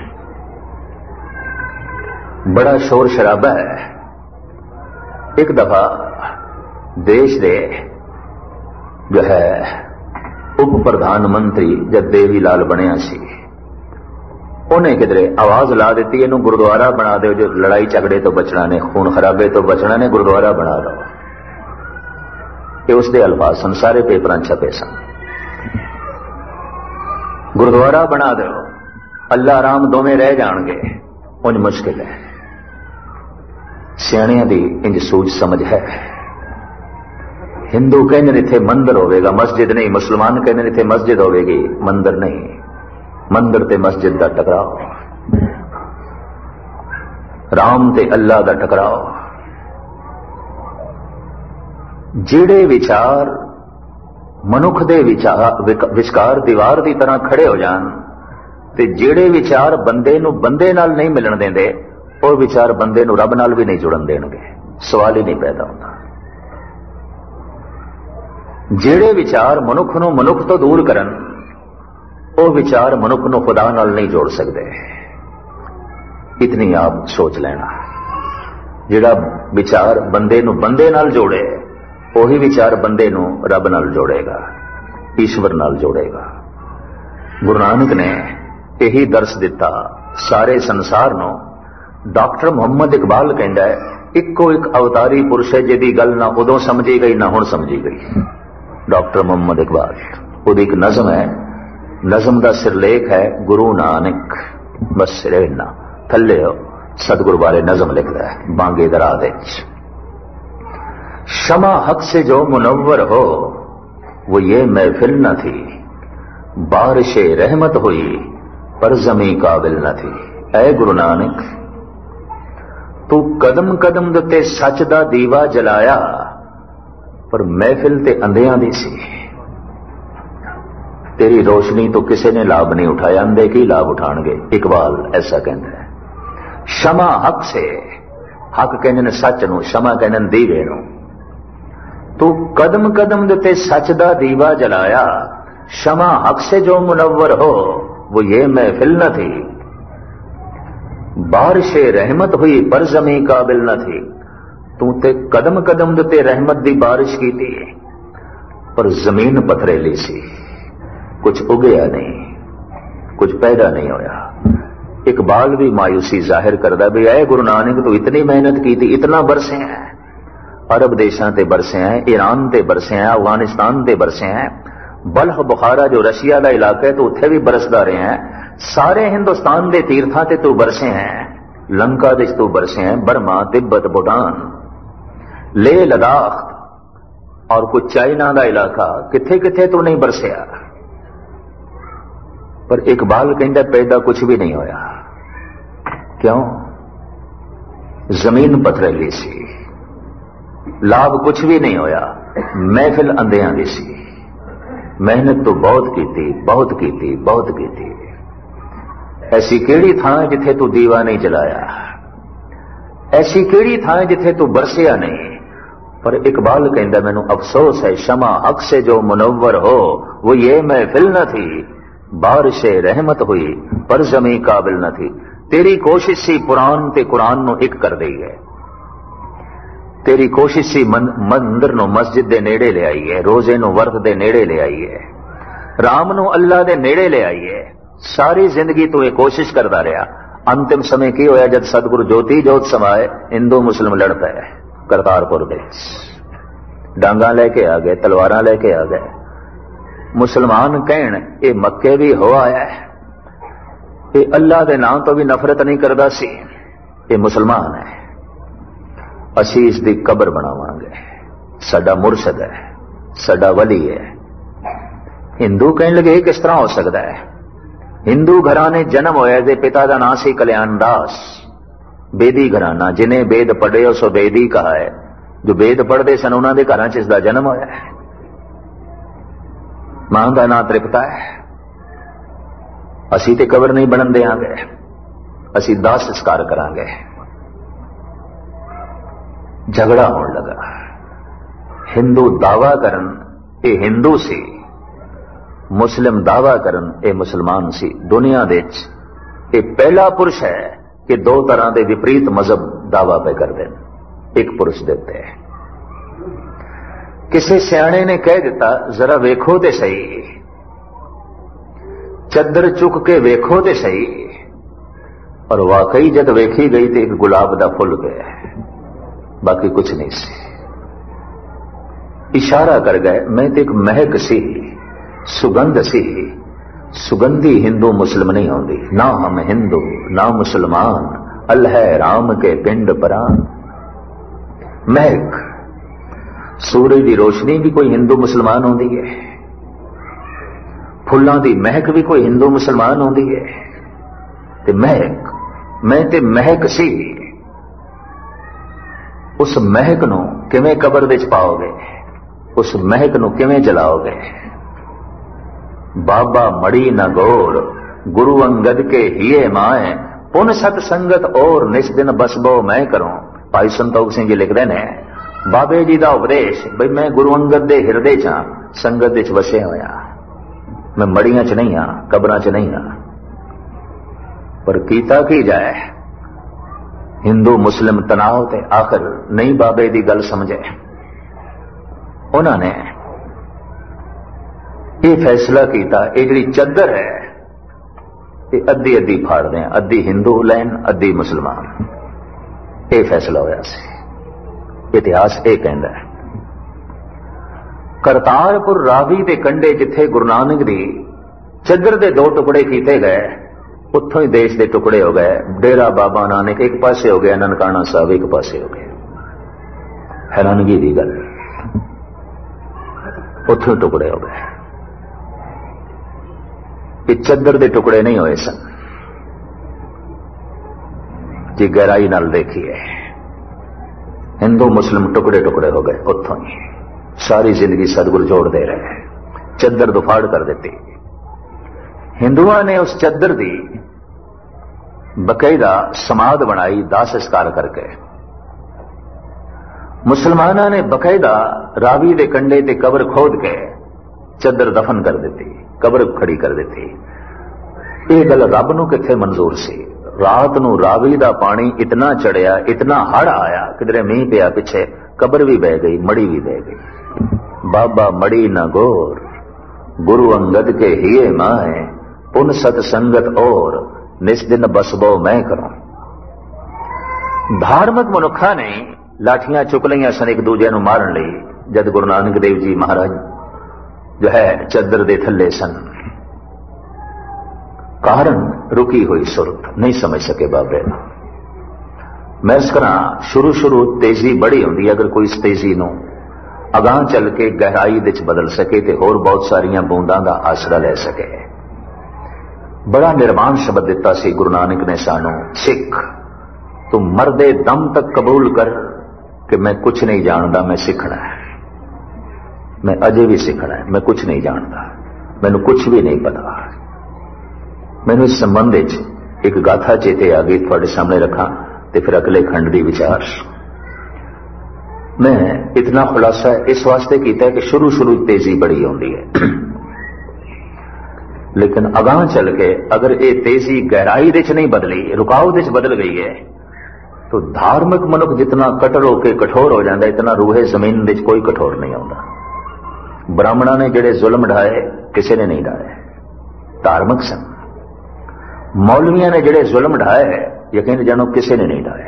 A: बड़ा शोर शराबा है। एक दफा देश दे जो है उप प्रधानमंत्री जब देवी लाल बनिया सी, उन्हें किधरे आवाज ला दी, इनू गुरुद्वारा बना दो, जो लड़ाई झगड़े तो बचना ने, खून खराबे तो बचना ने, गुरुद्वारा बना दो। ये उसके अल्फाज सन, सारे पेपर छपे सन। गुरुद्वारा बना दो, अल्लाह राम दोवें रह जाएंगे, उन मुश्किल है। सियाणियां दी इंज सूझ समझ है। हिंदू कहने इत्थे मंदिर होवेगा, मस्जिद नहीं। मुसलमान कहने इत्थे मस्जिद होवेगी, मंदिर नहीं। मंदिर ते मस्जिद का टकराव, राम ते अल्लाह का टकराव। जेड़े विचार मनुख दे विचार विचकार दीवार की तरह खड़े हो जान, ते जेड़े विचार बंदे नूं बंदे नाल नहीं मिलन देंदे, वो विचार बंदे नूं रब नाल भी नहीं जुड़न देणगे। सवाल ही नहीं पैदा होता। जेड़े विचार मनुख नूं मनुख तो दूर करन, वो विचार मनुख नूं खुदा नाल नहीं जोड़ सकते। इतनी आप सोच लेना। जिहड़ा विचार बंदे नूं बंदे नाल जोड़े, वही विचार बंदे नूं रब नाल जोड़ेगा, ईश्वर नाल जोड़ेगा। गुरु नानक ने यही दर्श दिता सारे संसार नूं। डॉक्टर मुहम्मद इकबाल कहता है, इको एक अवतारी पुरुष है जिहदी गल ना उदों समझी गई ना हुण समझी गई। डॉक्टर मुहम्मद इकबाल, उहदी एक नज़म है, नज़म का सिरलेख है गुरु नानक। बस रहना थले हो, सतगुरु बारे नज़म लिखता है बांगे दरा दे। शमा हक से जो मुनव्वर हो, वो ये महफिल न थी, बारिशे रहमत हुई पर जमी काबिल न थी। ऐ गुरु नानक, तू कदम कदम दे सच दा दीवा जलाया, पर महफिल ते अंधियां दी सी। तेरी रोशनी तो किसी ने लाभ नहीं उठाया, अंधे की लाभ उठाएंगे। इकबाल ऐसा कहता है। क्षमा हक से, हक कहने ने सच नूं, क्षमा कहने ने दीवे नूं। तू कदम कदम दे सच दा दीवा जलाया, क्षमा हक से जो मुनव्वर हो, वो ये महफिल न थी, बारिशे रहमत हुई पर जमी काबिल न थी। तू ते कदम कदम दे रहमत दी बारिश की थी, पर जमीन पथरेली सी, कुछ उगया नहीं, कुछ पैदा नहीं होया। इकबाल भी मायूसी जाहिर करदा भी, ऐ गुरु नानक तू इतनी मेहनत की थी, इतना बरसे हैं, अरब देशां ते बरसे हैं, ईरान ते बरसे हैं, अफगानिस्तान ते बरसे हैं, बल्ख बुखारा जो रशिया का इलाका है तो उत्थे भी बरसदा रहे हैं। सारे हिंदुस्तान के तीर्थां ते तू बरसे हैं, लंका दे तू बरसे हैं, बर्मा, तिब्बत, भूटान, लेह लद्दाख और कुछ चाइना का इलाका, किथे किथे तू नहीं बरसिया। पर इकबाल कहता पैदा कुछ भी नहीं होया। क्यों? जमीन पथरेली सी, लाभ कुछ भी नहीं होया, महफिल अंधियां दी सी। मेहनत तो बहुत की थी, बहुत की थी, बहुत की थी। ऐसी केड़ी थां जिथे तू दीवा नहीं जलाया, ऐसी केड़ी थां जिथे तू बरसिया नहीं। पर इकबाल कहता मैनू अफसोस है, क्षमा हक से जो मुनव्वर हो, वो ये महफिल न थी, बारिशे रहमत हुई पर जमी काबिल न थी। तेरी कोशिश सी पुरान ते कुरान नूं एक कर दई है। तेरी कोशिश सी मंदिर नूं मस्जिद दे नेड़े ले आई है, रोजे नूं वर्त दे नेड़े ले आई है, राम नूं अल्लाह दे नेड़े ले आई है। सारी जिंदगी तू ये कोशिश करता रहा। अंतिम समय की होया जब सतगुरु ज्योति जोत समाए, हिंदू मुस्लिम लड़ पे करतारपुर दे डांगा लेके आ गए, तलवारां लेके आ गए। मुसलमान कहण ये मक्के भी हो आया है, ये अल्लाह के नाम तो भी नफरत नहीं करता सी, ये मुसलमान है। असी इसकी कबर बनावांगे, साडा मुर्शद है, साडा वली है। हिंदू कहने लगे किस तरह हो सकता है? हिंदू घराने जन्म होया दे पिता का नाम सी कल्याण दास, बेदी घराना, जिन्हें वेद पढ़े उस बेदी कहा है। जो वेद पढ़ते सन उन्होंने घर च इसका जन्म होया है। मां का नाम तृप्ता है। असी ते कबर नहीं बनन देंगे, असी दाह संस्कार करांगे। झगड़ा होने लगा। हिंदू दावा करन ये हिंदू सी, मुस्लिम दावा करन ये मुसलमान सी। दुनिया दे ये पहला पुरुष है कि दो तरह के विपरीत मजहब दावा पे कर दें एक पुरुष देते। किसी सियाणे ने कह दिता जरा वेखो ते सही, चद्दर चुक के वेखो ते सही। और वाकई जब वेखी गई तो एक गुलाब का फुल गया, बाकी कुछ नहीं सी। इशारा कर गए मैं तो एक महक सी, सुगंध सी। सुगंधी हिंदू मुस्लिम नहीं होती, ना हम हिंदू ना मुसलमान, अल है राम के पिंड परान। महक सूरज की रोशनी भी कोई हिंदू मुसलमान होती है, फुल्लां की महक भी कोई हिंदू मुसलमान होती है। ते महक मैं ते महक सी, उस महक नूं किवें कबर विच पाओगे, उस महक नूं किवें जलाओगे? बाबा मड़ी न गोर गुरु अंगद के हिये माए, पुन सत संगत और निस दिन बसबो मैं करूं। भाई संतोख सिंह जी लिखते हैं बाबे जी का उपदेश बई मैं गुरु अंगद के हिरदे च संगत विच वसे होया, मैं मड़ियां च नहीं हाँ, कबरां च नहीं हाँ। पर कीता की जाए, हिंदू मुस्लिम तनाव ते आखिर नहीं बाबे की गल समझे। उन्होंने ये फैसला किया ये जी चद्दर है ये अद्धी अद्धी फाड़ दें, अद्धी हिंदू लैन अद्धी मुसलमान। ये फैसला होया सी। इतिहास ये कहता है करतारपुर रावी के कंढे जिथे गुरु नानक दी चद्दर के दो टुकड़े किए गए, उत्थों ही देश के टुकड़े हो गए। डेरा बाबा नानक एक पासे हो गया, ननकाना साहब एक पासे हो गए। हैरानगी की गल, उत्थों टुकड़े हो गए। ये चद्दर के टुकड़े नहीं होए सन जी, गहराई नाल देखिए। हिंदू मुस्लिम टुकड़े टुकड़े हो गए। उत्थों ही सारी जिंदगी सदगुरु जोड़ दे रहे, चद्दर दुफाड़ कर देती। हिंदुओं ने उस चद्दर की बकायदा समाध बनाई दाह संस्कार करके। मुसलमानों ने बकायदा रावी के कंडे ते कबर खोद के चद्दर दफन कर दी, कबर खड़ी कर दी। यह गल रब नूं किथे मंजूर सी? रात नूं रावी का पानी इतना चढ़िया, इतना हड़ आया, किधरे मीह पिया, पिछे कबर भी बह गई, मड़ी भी बह गई। बाबा मड़ी न गोर गुरु अंगद के हिये माए, पुन सत संगत और निस दिन बसबो मैं करूं। धार्मिक मनुखा ने लाठियां चुक लिया सन एक दूजे नूं मारन लई, जद गुरु नानक देव जी महाराज जो है चद्दर दे थल्ले सन। कारण रुकी हुई सुरत नहीं समझ सके बाबे ना। मैं इस तरह शुरू शुरू तेजी बड़ी होंगी, अगर कोई इस तेजी नूं अगां चल के गहराई विच बदल सके तो होर बहुत सारिया बूंदां दा आसरा ले सके। बड़ा निर्माण शब्द दिता सी गुरु नानक ने सानू, सिख तू मरदे दम तक कबूल कर कि मैं कुछ नहीं जानता, मैं सीखना है, मैं अजे भी सीखना है, मैं कुछ नहीं जानता, मैनू कुछ भी नहीं पता। मैनू इस संबंध एक गाथा चेते आ गई, थोड़े सामने रखा तो फिर अगले खंड की विचार। मैं इतना खुलासा इस वास्ते किया कि शुरू शुरू तेजी बड़ी आती है। लेकिन अगां चल के अगर ये तेजी गहराई दे च नहीं बदली, रुकाव दे च बदल गई है, तो धार्मिक मनुख जितना कटर होके कठोर हो जाता, इतना रूहे जमीन दे च कोई कठोर नहीं आता। ब्राह्मणा ने जेड़े जुल्म ढाए किसी ने नहीं ढाए, धार्मिक सन। मौलविया ने जेड़े जुल्म ढाए यकीन जानो किसी ने नहीं ढाए।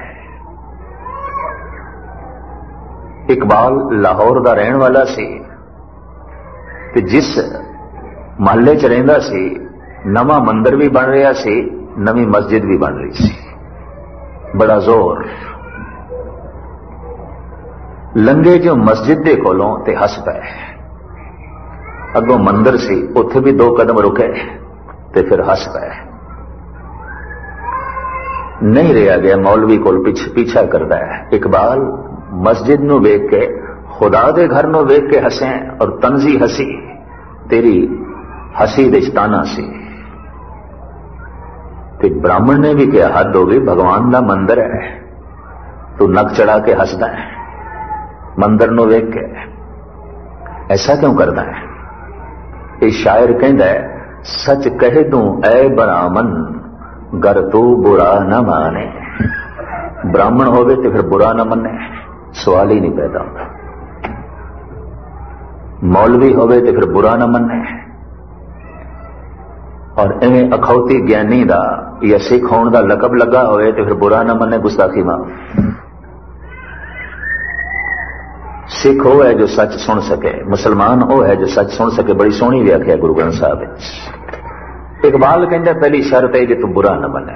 A: इकबाल लाहौर का रहने वाला सी कि जिस महल्ले च रहिंदा सी नवा मंदिर भी बन रहा सी, नवी मस्जिद भी बन रही सी, बड़ा जोर। लंघे जो मस्जिद के कोलों ते हस पे, अगों मंदिर सी उत्थे भी दो कदम रुके ते फिर हस पे। नहीं रहा गया मौलवी कोल पीछे पीछा करता है। इकबाल मस्जिद नू वेख के, खुदा दे घर नू वेख के हसे और तंजी हसी तेरी हसी दे ताना सी। ते ब्राह्मण ने भी कहा हद हो गई, भगवान का मंदिर है, तू नक चढ़ा के हसदा है मंदिर नू वेख के, ऐसा क्यों करता है? ये शायर कहता है सच कह दूं ऐ ब्राह्मण गर तू बुरा न माने। ब्राह्मण होवे तो फिर बुरा न मने, सवाल ही नहीं पैदा होता। मौलवी होवे तो फिर बुरा न मने, और इवें अखौती ज्ञानी दा या सिख होने का लकब लगा होवे तो फिर बुरा न मने, गुस्ताखी माफ। सिख वो है जो सच सुन सके, मुसलमान वो है जो सच सुन सके। बड़ी सोहनी व्याख्या गुरु ग्रंथ साहब। इकबाल कहता पहली शर्त है कि तू बुरा न बने।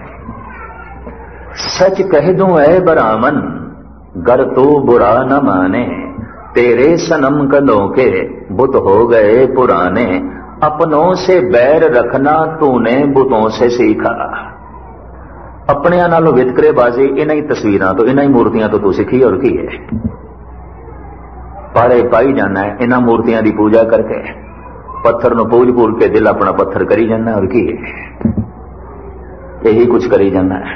A: सच कह दूं ऐ ब्राह्मण गर तू बुरा न माने, तेरे सनम कदों के बुत हो गए पुराने, अपनों से बैर रखना तूने बुतों से सीखा। अपने नालों वितकरेबाजी इन्हां ही तस्वीरां तो, इन्हां ही मूर्तियां तो तू सीखी, और की है? पाड़े पाई जाना है इन्हां मूर्तियां की पूजा करके, पत्थर न पूज पूज के दिल अपना पत्थर करी जाना, और की है? यही कुछ करी जाना है।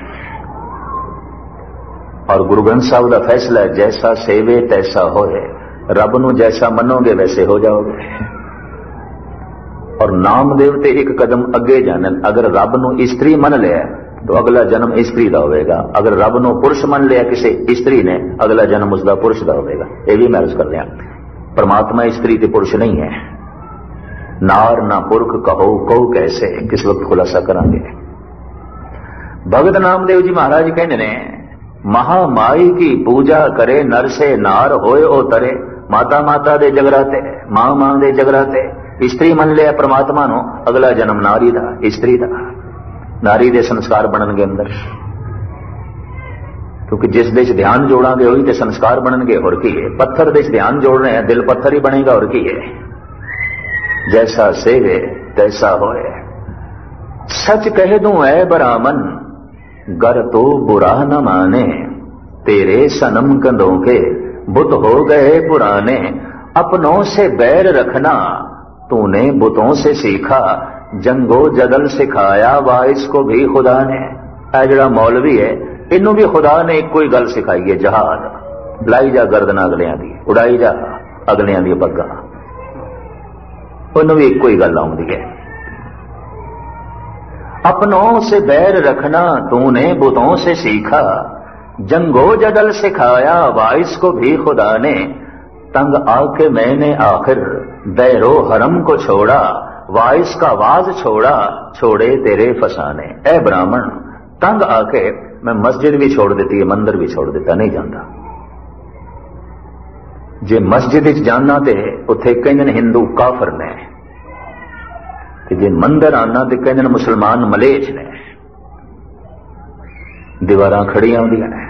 A: और गुरु ग्रंथ साहब का फैसला है जैसा सेवे तैसा होए, रब नू जैसा मनोगे वैसे हो जाओगे। और नामदेव ते एक कदम अगे जाने, अगर रब नू स्त्री मन लिया तो अगला जन्म स्त्री का होगा, अगर रब नू पुरुष मन लिया किसी स्त्री ने अगला जन्म उसका पुरुष का होगा। यह भी मैं अर्ज कर रहा, परमात्मा स्त्री ते पुरुष नहीं है। नार ना पुरख कहो कहो कैसे, किस वक्त खुलासा करांगे। भगत नामदेव जी महाराज कहते ने महामाई की पूजा करे नर से नार होए ओ तरे, माता माता दे जगराते, मां मां दे जगराते। स्त्री मन लिया परमात्मा नो अगला जन्म नारी दा, स्त्री दा। नारी दे संस्कार बननगे अंदर, क्योंकि जिस देश ध्यान जोड़ांगे वही ते संस्कार बननगे, और की है? पत्थर देश ध्यान जोड़ रहे हैं, दिल पत्थर ही बनेगा, और की है? जैसा सेवे तैसा होए। सच कह दूं ऐ ब्राह्मण गर तो बुरा न माने, तेरे सनम कंधों के बुत हो गए पुराने, अपनों से बैर रखना तूने बुतों से सीखा, जंगो जदल सिखाया वाइस को भी खुदा ने। ऐ जड़ा मौलवी है इनू भी खुदा ने एक कोई गल सिखाई है, जहाद लाई जा गर्दना अगलियां दी, उड़ाई जा अगलियां दी पग्गा, उन्होंने भी एक कोई गल आउंदी है। अपनों से बैर रखना तूने बुतों से सीखा, जंगो जदल सिखाया वाइस को भी खुदा ने, तंग आके मैंने आखिर दैरो हरम को छोड़ा, वाइस का वाज छोड़ा छोड़े तेरे फसाने। ऐ ब्राह्मण तंग आके मैं मस्जिद भी छोड़ देती है, मंदिर भी छोड़ देता, नहीं जाता। जे मस्जिद जाना ते उथे कहते हिंदू काफर ने, जे मंदिर आना तो कहते मुसलमान मलेच ने। दीवारां खड़ियां होंदियां ने,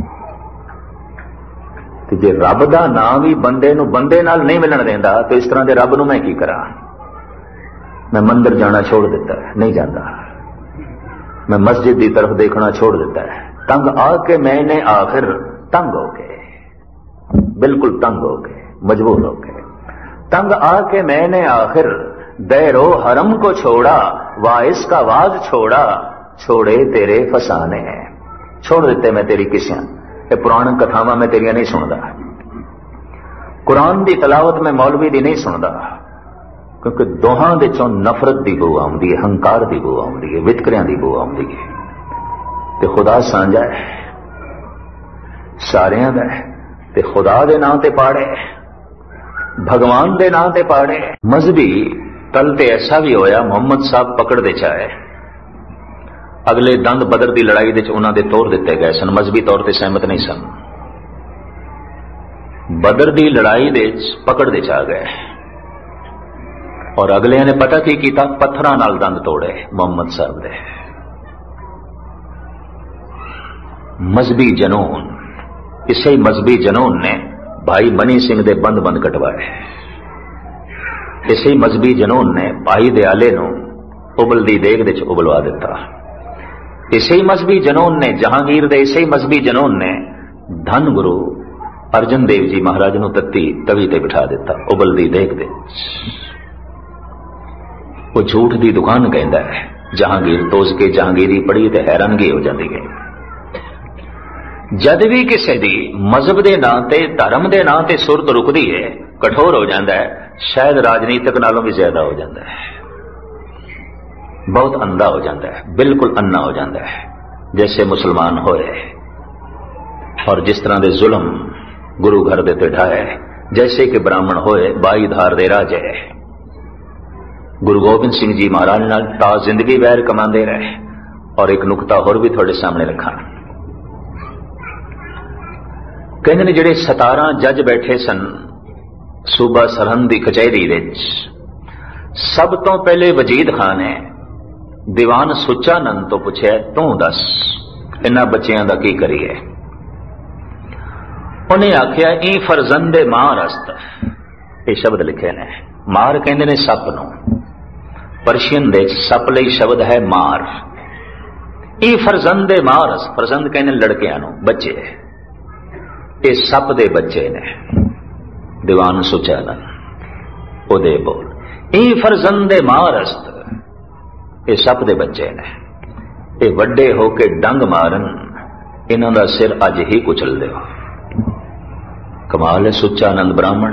A: ते जे रब दा नाम भी बंदे नूं बंदे नाल नहीं मिलन देंदा तो इस तरह के रब नूं मैं की करा? मैं मंदिर जाना छोड़ दिता है, नहीं जाता। मैं मस्जिद की तरफ देखना छोड़ दिता है। तंग आके मैंने आखिर तंग हो गए, बिल्कुल तंग हो गए, मजबूर हो गए। तंग आके मैंने आखिर दैरो हरम को छोड़ा, वाइस का वाज छोड़ा छोड़े तेरे फसाने। छोड़ देते मैं तेरी किस्सां, ये पुराण कथावां मैं तेरियां नहीं सुनदा, कुरान की तलावत में मौलवी दी नहीं सुनदा, क्योंकि दोहां दे चों नफरत की बू आउंदी है, हंकार की बू आउंदी है, वितकरियां की बू आउंदी है। ते खुदा साझा है, सारियां दा है, ते खुदा दे नां ते पाड़े, भगवान दे नां ते पाड़े। मजहबी तल ते ऐसा भी होया, मुहम्मद साहब पकड़ दे चाहे, अगले दंद बदर की लड़ाई दे उन्हां दे तोड़ दिते गए सन, मजहबी तौर पर सहमत नहीं सन। बदर की लड़ाई दे पकड़ दे चा गए और अगले ने पता की किया, पत्थरां नाल दंद तोड़े मुहम्मद साहब दे। मजहबी जनून, इसे मजहबी जनून ने भाई मनी सिंह दे बंद बंद कटवाए। इसे मजहबी जनून ने भाई दयाले नूं उबलदी देग दे च उबलवा दिता। इसे मजहबी जनून ने जहांगीर दे, इसे मजहबी जनून ने धन गुरु अर्जन देव जी महाराज नूं तत्ती तवी ते बिठा दिता उबलदी देग दे। वो झूठ की दुकान कहता है, जहांगीर तोज के जहांगीरी पढ़ी तो हैरानगी हो जाती है। जद भी किसी दी मजहब के नां ते, धर्म के नां ते सुरत रुकती है, कठोर हो जाता है, शायद राजनीतिक नालों भी ज्यादा हो जाता है, बहुत अंधा हो जाता है, बिल्कुल अन्ना हो जाता है। जैसे मुसलमान होए और जिस तरह के जुल्म गुरु घर दे ते ढाए, जैसे कि ब्राह्मण होए बाई धार दे राजे। गुरु गोबिंद सिंह जी महाराज नाल ता जिंदगी वैर कमांदे रहे। और एक नुकता होर भी थोड़े सामने रखा, कहते ने जिहड़े सतारा जज बैठे सन सूबा सरहंद की कचहरी विच, सब तो पहले वजीद खान ने दीवान सुच्चानंद तो पूछा, तू दस इन्हां बच्चियां दा की करिए। उन्हें आख्या, ई फरजंदे मार अस्त, ये शब्द लिखे ने। मार कहते ने सप नूं, पर्शियन दे सप लई शब्द है मार। ई फरजंदे मार अस्त, फरजंद कहते लड़कियां नूं, बच्चे, ये सप दे बच्चे ने। दीवान सुचानंद ओदे बोल, ई फरजंदे मार अस्त, ये सप दे बच्चे ने, ये वड्डे होके डंग मारन, इन्हां दा सिर अज ही कुचल दिओ। कमाल है, सुचानंद ब्राह्मण,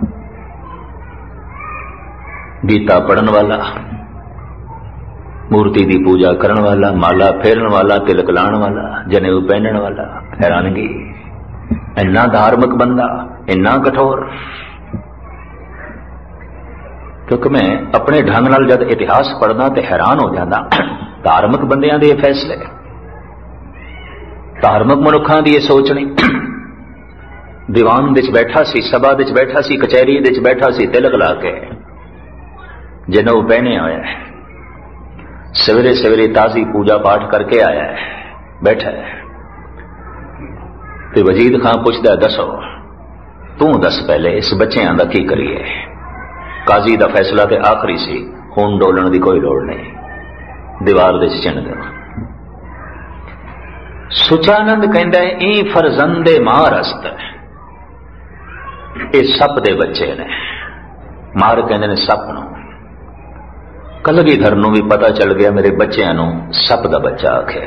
A: गीता पढ़न वाला, मूर्ति की पूजा करन वाला, माला फेरन वाला, तिलक लाण वाला, जनेऊ पहनने वाला। हैरानगी, इन्ना धार्मिक बंदा, इन्ना कठोर। क्योंकि मैं अपने ढंग नाल जब इतिहास पढ़दा तो हैरान हो जाता, धार्मिक बंदियां दे फैसले, धार्मिक मनुखां दी सोच नहीं। दीवान विच बैठा सी, सभा विच बैठा सी, कचहरी विच बैठा सी, तिलक ला के जनेऊ पहने होया है, सवेरे सवेरे ताजी पूजा पाठ करके आया है, बैठा है। तो वजीद खां पुछदा, दसो तू दस पहले इस बच्चों का की करिए। काजी का फैसला तो आखिरी सी, खून डोलण की कोई लोड़ नहीं, दीवार दे चिन्ह दो। सुचानंद कहता है, ई फरजंदे मार अस्त, ये सप दे बच्चे ने। मार कहते ने सप नूं। कलगीधर नूं भी पता चल गया, मेरे बच्चों नूं सप दा बच्चा आखे,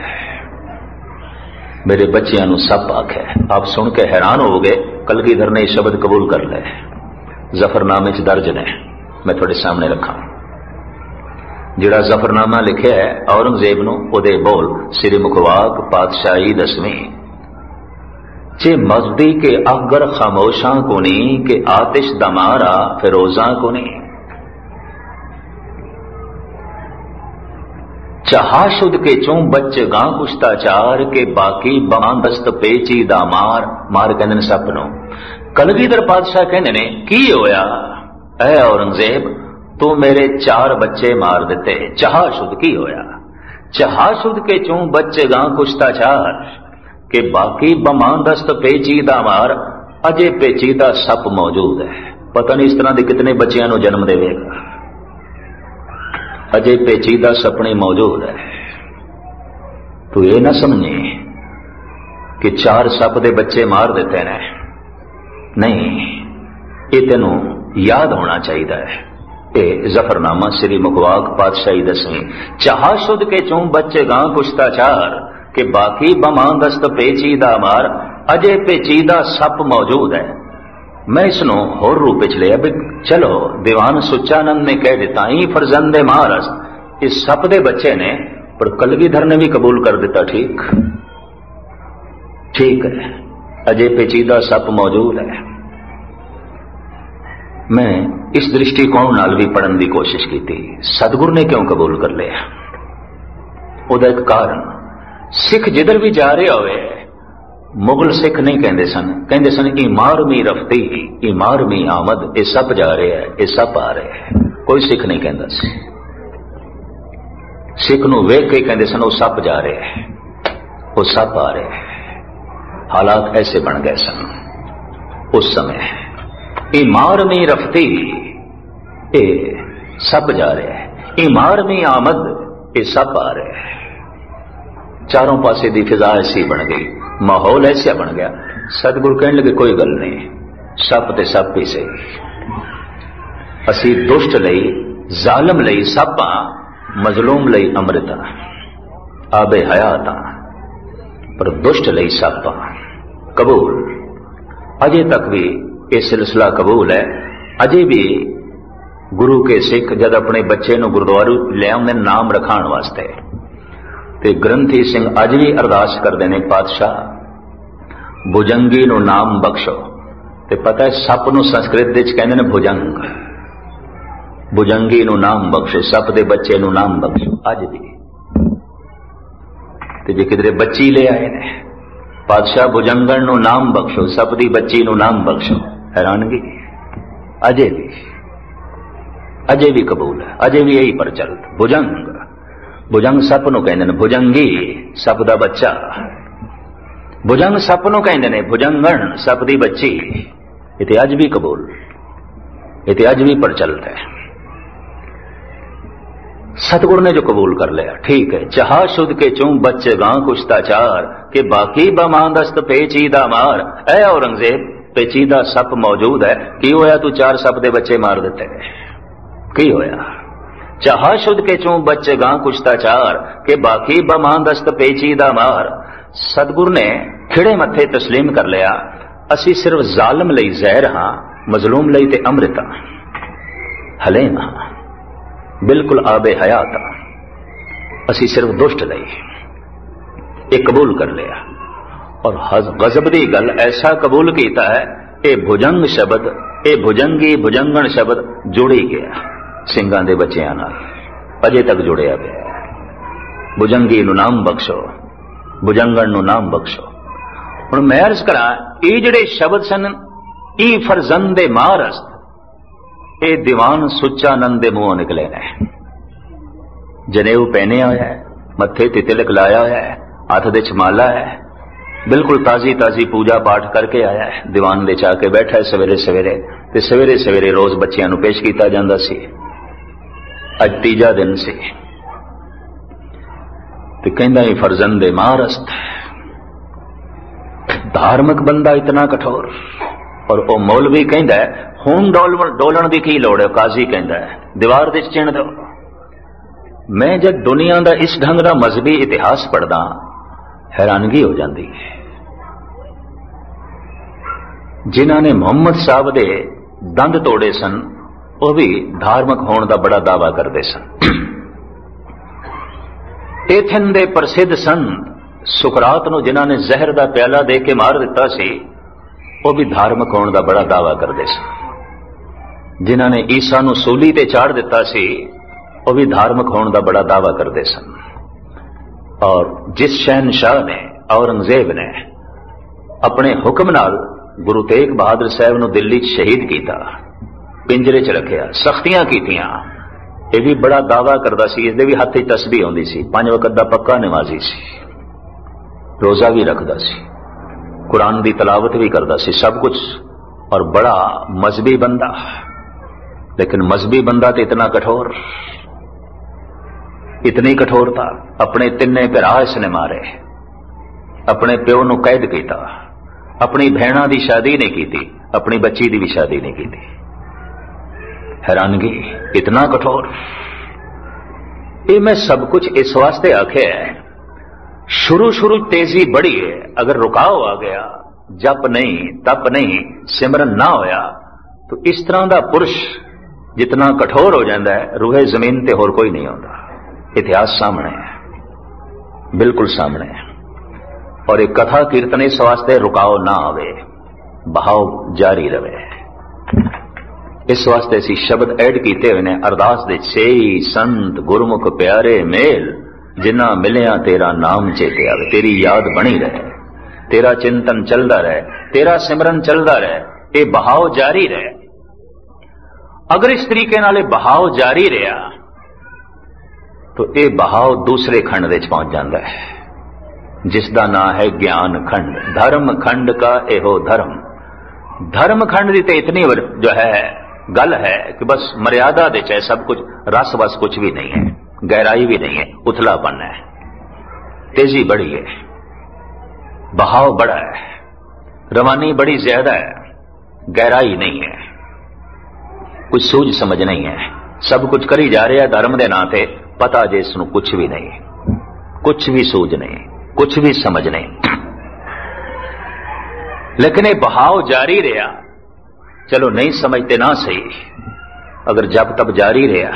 A: मेरे बच्चों नूं सप आखे। आप सुन के हैरान हो गए, कलगीधर ने शब्द कबूल कर ले, जफरनामे च दर्ज ने, मैं थोड़े सामने रखा। जिहड़ा जफरनामा लिखिया है औरंगजेब नूं, ओदे बोल, श्री मुखवाक पातशाही दसवीं, चे मजदी के अगर खामोशा को नहीं, के आतिश दमारा फिरोजा को नहीं। चहाशुद के चों बच्च गां कुश्ताचार, के बाकी बांदस्त पेची दामार। मार कहने सपनों, कलगीधर पातशाह कहने ने, की होया ऐ औरंगजेब, तू मेरे चार बच्चे मार दिते। चहाशुद की होया, चहाशुद के चों बच्चे गां कुश्ताचार, कि बाकी बमांदस्त पेचीदा मार, अजे पेचीदा सप मौजूद है। पता नहीं इस तरह के कितने बच्चों को जन्म देगा, अजे पेचीदा सपने मौजूद है। तो ये ना समझे कि चार सप दे बच्चे मार देते ने, नहीं, ये तेनों याद होना चाहिए है। ये जफरनामा श्री मुखवाक पातशाही दसवीं, चहाशुद के चों बच्चे गां कुश्ताचार, कि बाकी बमांदस्त पेचीदा मार, अजे पेचीदा सप मौजूद है। मैं इसनों होर रूप च लिया भी चलो दीवान सुच्चानंद ने कह दिता ही फरजंदे महारस, इस सप दे बच्चे ने, पर कलगीधर ने भी कबूल कर दिता। ठीक ठीक है, अजय पेचीदा सप मौजूद है। मैं इस दृष्टिकोण नाल भी पढ़न की कोशिश की थी, सतगुरु ने क्यों कबूल कर लिया? ਉਹਦਾ एक कारण, सिख जिधर भी जा रहे होवे मुगल सिख नहीं कहते सन, कहते सन इमारमी रफ्ती इमारमी आमद, ये सब जा रहे हैं, ये सब आ रहे हैं। कोई सिख नहीं कहता सी, सिख नूं वेख के कहते सन वो सब जा रहे हैं, वो सब आ रहे हैं। हालात ऐसे बन गए सन उस समय, इमारमी रफ्ती ये सब जा रहे हैं, इमारमी आमद ये सब आ रहे हैं। चारों पासे दी फिजा ऐसी बन गई, माहौल ऐसा बन गया। सतगुरु कहने लगे कोई गल नहीं, सप ते सप ही सही, असी दुष्ट लई जालम लई सप हाँ, मजलूम लई अमृत आबे हयात हाँ, पर दुष्ट लई सप हाँ। कबूल अजे तक भी ये सिलसिला कबूल है। अजे भी गुरु के सिख जब अपने बच्चे नूं गुरुद्वारे ले आउंदे नाम रखाण वास्ते, ते ग्रंथी सिंह अज भी अरदास करते हैं, पातशाह भुजंगी नूं नाम बख्शो। ते पता है सप नूं संस्कृत विच कहंदे ने भुजंग, भुजंगी नूं नाम बख्शो, सप दे बच्चे नूं नाम बख्शो। अज भी ते जे किधरे बच्ची ले आए ने, पातशाह भुजंगण नूं नाम बख्शो, सप दी बच्ची नूं नाम बख्शो। हैरानगी, अजे भी अजे भी कबूल है, अजे भी यही प्रचलित। भुजंग भुजंग सप नूं कहंदे ने, भुजंगी सप दा बच्चा, भुजंग सप नूं कहंदे ने, भुजंगण सप दी बच्ची। इते अज भी कबूल, इते अज भी प्रचलित है। सतगुरु ने जो कबूल कर लिया ठीक है। चाह शुद्ध के चूं बच्चे गां कुश्ताचार, के बाकी बमांदस्त पेचीदा मार। ऐ औरंगजेब पेचीदा सप मौजूद है, की होया तू चार सप दे बच्चे मार दिते, की होया? चाह शुद्ध के चूं बच्चे गां कुश्ताचार, के बाकी बमांदस्त पेचीदा मार। सतगुरु ने खिड़े मथे तस्लीम कर लिया, असी सिर्फ जालम लई जहर हां, मजलूम लई ते अमृत हां, हलेम हां, बिल्कुल आबे हयात हां, असी सिर्फ दुष्ट लई। ये कबूल कर लिया और गजब दी गल ऐसा कबूल किया है, ये भुजंग शब्द, ये भुजंगी भुजंगण शब्द जुड़ ही गया ਸਿੰਘਾਂ ਦੇ ਬੱਚਿਆਂ ਨਾਲ, ਅਜੇ ਤੱਕ ਜੁੜਿਆ ਪਿਆ। ਭੁਜੰਗੀ ਨੂੰ ਨਾਮ ਬਖਸ਼ੋ, ਭੁਜੰਗਣ ਨੂੰ ਨਾਮ ਬਖਸ਼ੋ। ਹੁਣ ਮੈਂ ਅਰਜ਼ ਕਰਾਂ, ਇਹ ਜਿਹੜੇ ਸ਼ਬਦ ਸਨ, ਇਹ ਫਰਜ਼ੰਦੇ ਮਾਰਸਤ, ਇਹ ਦੀਵਾਨ ਸੁੱਚਾਨੰਦ ਦੇ ਮੂੰਹੋਂ ਨਿਕਲੇ ਨੇ। ਜਨੇਊ ਪਹਿਨਿਆ ਹੋਇਆ ਹੈ, ਮੱਥੇ ਤੇ ਤਿਲਕ ਲਾਇਆ ਹੋਇਆ ਹੈ, ਹੱਥ ਦੇ ਚ ਮਾਲਾ ਹੈ, बिल्कुल ताजी ताजी पूजा पाठ करके आया है, दीवान दे चा के बैठा है सवेरे सवेरे, ते सवेरे सवेरे रोज बच्चियां नूं पेश कीता जांदा सी। अज तीजा दिन से ते कहंदा ही फरजंदे मारस्त, धार्मिक बंदा इतना कठोर। और वह मौलवी कहंदा है खून डोलण दी की लोड़ है, काजी कहंदा है दीवार दे चिण दो। मैं जब दुनिया का इस ढंग का मजहबी इतिहास पढ़दा हैरानगी हो जाती है। जिन्हां ने मुहम्मद साहब दे दंद तोड़े सन, वह भी धार्मिक होने का बड़ा दावा करते सन। एथन दे प्रसिद्ध संत सुकरात नूं जिन्हां ने जहर का प्याला दे के मार दिता सी, वह भी धार्मिक होने का बड़ा दावा करते सन। जिन्हां ने ईसा नूं सूली ते चाड़ दिता सी, वह भी धार्मिक होने का बड़ा दावा करते सन। और जिस शहनशाह ने, औरंगजेब ने अपने हुक्म नाल गुरु तेग बहादुर साहब नूं दिल्ली च शहीद किया, पिंजरे च रखिया, सख्तियां कीतियां, यह भी बड़ा दावा करता सी। इसदे भी हथ च तस्बीह होंदी सी, पांच वक्त दा पक्का नमाजी सी, रोजा भी रखदा सी, कुरान की तलावत भी करता सी, सब कुछ। और बड़ा मजहबी बंदा, लेकिन मजहबी बंदा तो इतना कठोर, इतनी कठोरता। अपने तिन्ने भरा इसने मारे, अपने प्यो नूं कैद किया, अपनी भैणा की शादी नहीं की, अपनी बच्ची की भी शादी नहीं की। हैरानगी, इतना कठोर। ये मैं सब कुछ इस वास्ते आख्या है, शुरू शुरू तेजी बढ़ी है, अगर रुकाव आ गया जप नहीं, तप नहीं, सिमरन ना होया, तो इस तरह का पुरुष जितना कठोर हो जाता है, रूहे जमीन ते होर कोई नहीं होता। इतिहास सामने है, बिल्कुल सामने है। और एक कथा कीर्तन इस वास्ते रुकाव ना आवे, बहाव जारी रहे। इस वास्ते असी शब्द ऐड किए हुए ने अरदास दे, छेई संत गुरमुख प्यारे मेल, जिन्ना मिलिया तेरा नाम चेते आवे। तेरी याद बनी रहे, तेरा चिंतन चलता रहे, तेरा सिमरन चलता रहे, ये बहाव जारी रहे। अगर इस तरीके नाल बहाव जारी रहा तो ये बहाव दूसरे खंड विच पहुंच जाता है, जिसका नाम है ज्ञान खंड। धर्म खंड का एहो धर्म। धर्म खंड की तो इतनी जो है गल है कि बस मर्यादा दे चाहे सब कुछ, रस बस कुछ भी नहीं है, गहराई भी नहीं है, उथलापन है, तेजी बड़ी है, बहाव बड़ा है, रवानी बड़ी ज्यादा है, गहराई नहीं है, कुछ सूझ समझ नहीं है, सब कुछ करी जा रहा है धर्म के नाम से, पता जे इसनूं कुछ भी नहीं, कुछ भी सूझ नहीं, कुछ भी समझ नहीं। लेकिन ये बहाव जारी रहा, चलो नहीं समझते ना सही, अगर जब तब जारी रहा,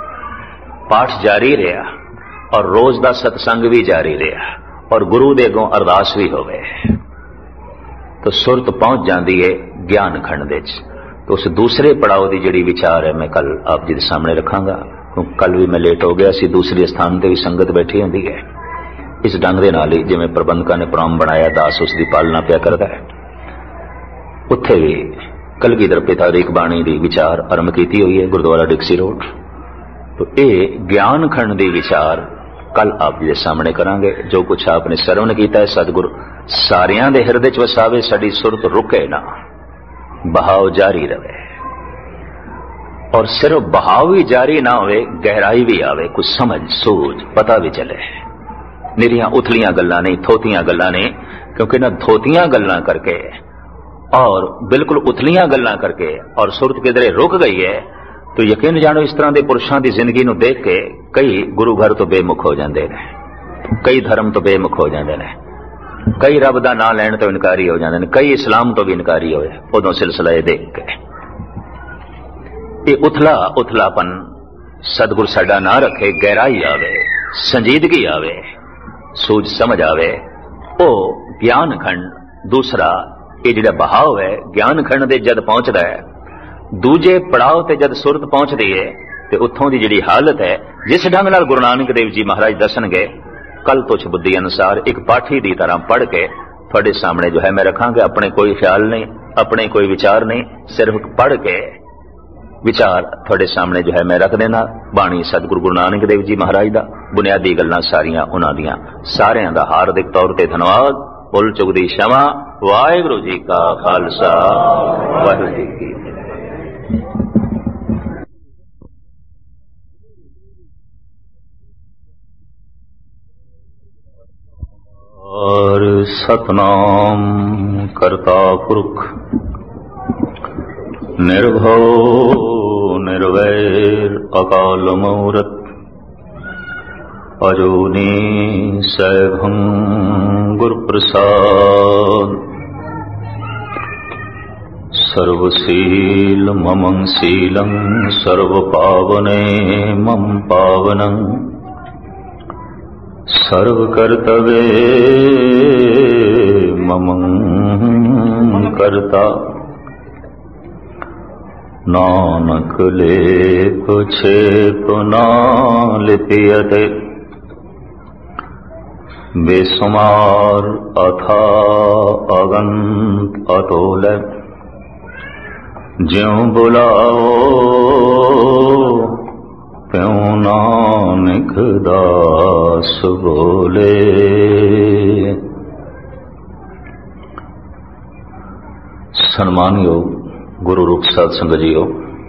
A: पाठ जारी रहा, और रोज का सत्संग भी जारी रहा, और गुरु दे अगों अरदास भी हो गए, तो सुरत पहुंच जाती है ज्ञान खंड दे। तो उस दूसरे पड़ाव की जिहड़ी विचार है मैं कल आप जी के सामने रखांगा, क्योंकि कल भी मैं लेट हो गया सी, दूसरे स्थान पर भी संगत बैठी होंदी है। इस ढंग दे नाल ही जिवें प्रबंधकां ने प्रोग्राम बनाया, दास उसकी पालना पिया करता है, उत्थे भी कलगीधर पिता दी एक बाणी की विचार आरंभ की हुई है, गुरुद्वारा डिक्सी रोड। तो ये ज्ञान खंड की विचार कल आप जी के सामने करांगे। जो कुछ आपने सरवण किया है, सतगुरु सारियां दे हिरदे च वसावे, साडी सुरत रुके ना, बहाव जारी रहे। और सिर्फ बहाव ही जारी ना होवे, गहराई भी आवे, कुछ समझ सूझ पता भी चले। निरियां उथलियां गल्लां नहीं, थोतियां गल्लां नहीं, क्योंकि ना धोतियां गल्लां करके और बिल्कुल उथलियां गल्लां करके और सुरत किधरे रुक गई है, तो यकीन जानो इस तरह के पुरुषों की जिंदगी नूं देख के कई गुरु घर तो बेमुख हो जाते हैं, कई धर्म तो बेमुख हो जाते हैं, कई रब का नाम लैण तो इनकारी हो जाते हैं, कई इस्लाम तो भी इनकारी होए उदों सिलसिला ये देख के। ये उथला उथलापन सतगुर साडा ना रखे, गहराई आवे, संजीदगी आवे, सूझ समझ आवे, ओ ज्ञान खंड। दूसरा ये जिहड़ा बहाव है ज्ञान खंड दे जद पहुंचदा है, दूजे पड़ाव ते जद सुरत पहुंचदी है, ते उत्थों दी जिहड़ी हालत है, जिस ढंग नाल गुरु नानक देव जी महाराज दसणगे, कल तुछ बुद्धि अनुसार एक पाठी दी तरह पढ़ के थोड़े सामने जो है मैं रखांगे। अपने कोई ख्याल नहीं, अपने कोई विचार नहीं, सिर्फ पढ़ के विचार थोड़े सामने जो है मैं रख देना। बाणी सतगुरु गुरु नानक देव जी महाराज दा, बुनियादी गल्लां सारियां उन्हां दियां। सारियां दा हार्दिक तौर ते धन्यवाद। भुल चुक दी क्षमा। वाहिगुरू जी का खालसा, वाहिगुरू जी की और सतनाम करता पुरख निर्भव निर्वैर अकाल मूरत अजूनी सैभं गुरुप्रसाद सर्वशील ममं शीलं सर्वपावने मम पावनं सर्वकर्तव्ये ममं कर्ता नानक लेप छेप ना लिपियते बेसुमार अथा अगंत अतोल ज्यों बुलाओ त्यों नानक दास बोले। सन्मानयोग गुरु रूप साध संगत जीओ,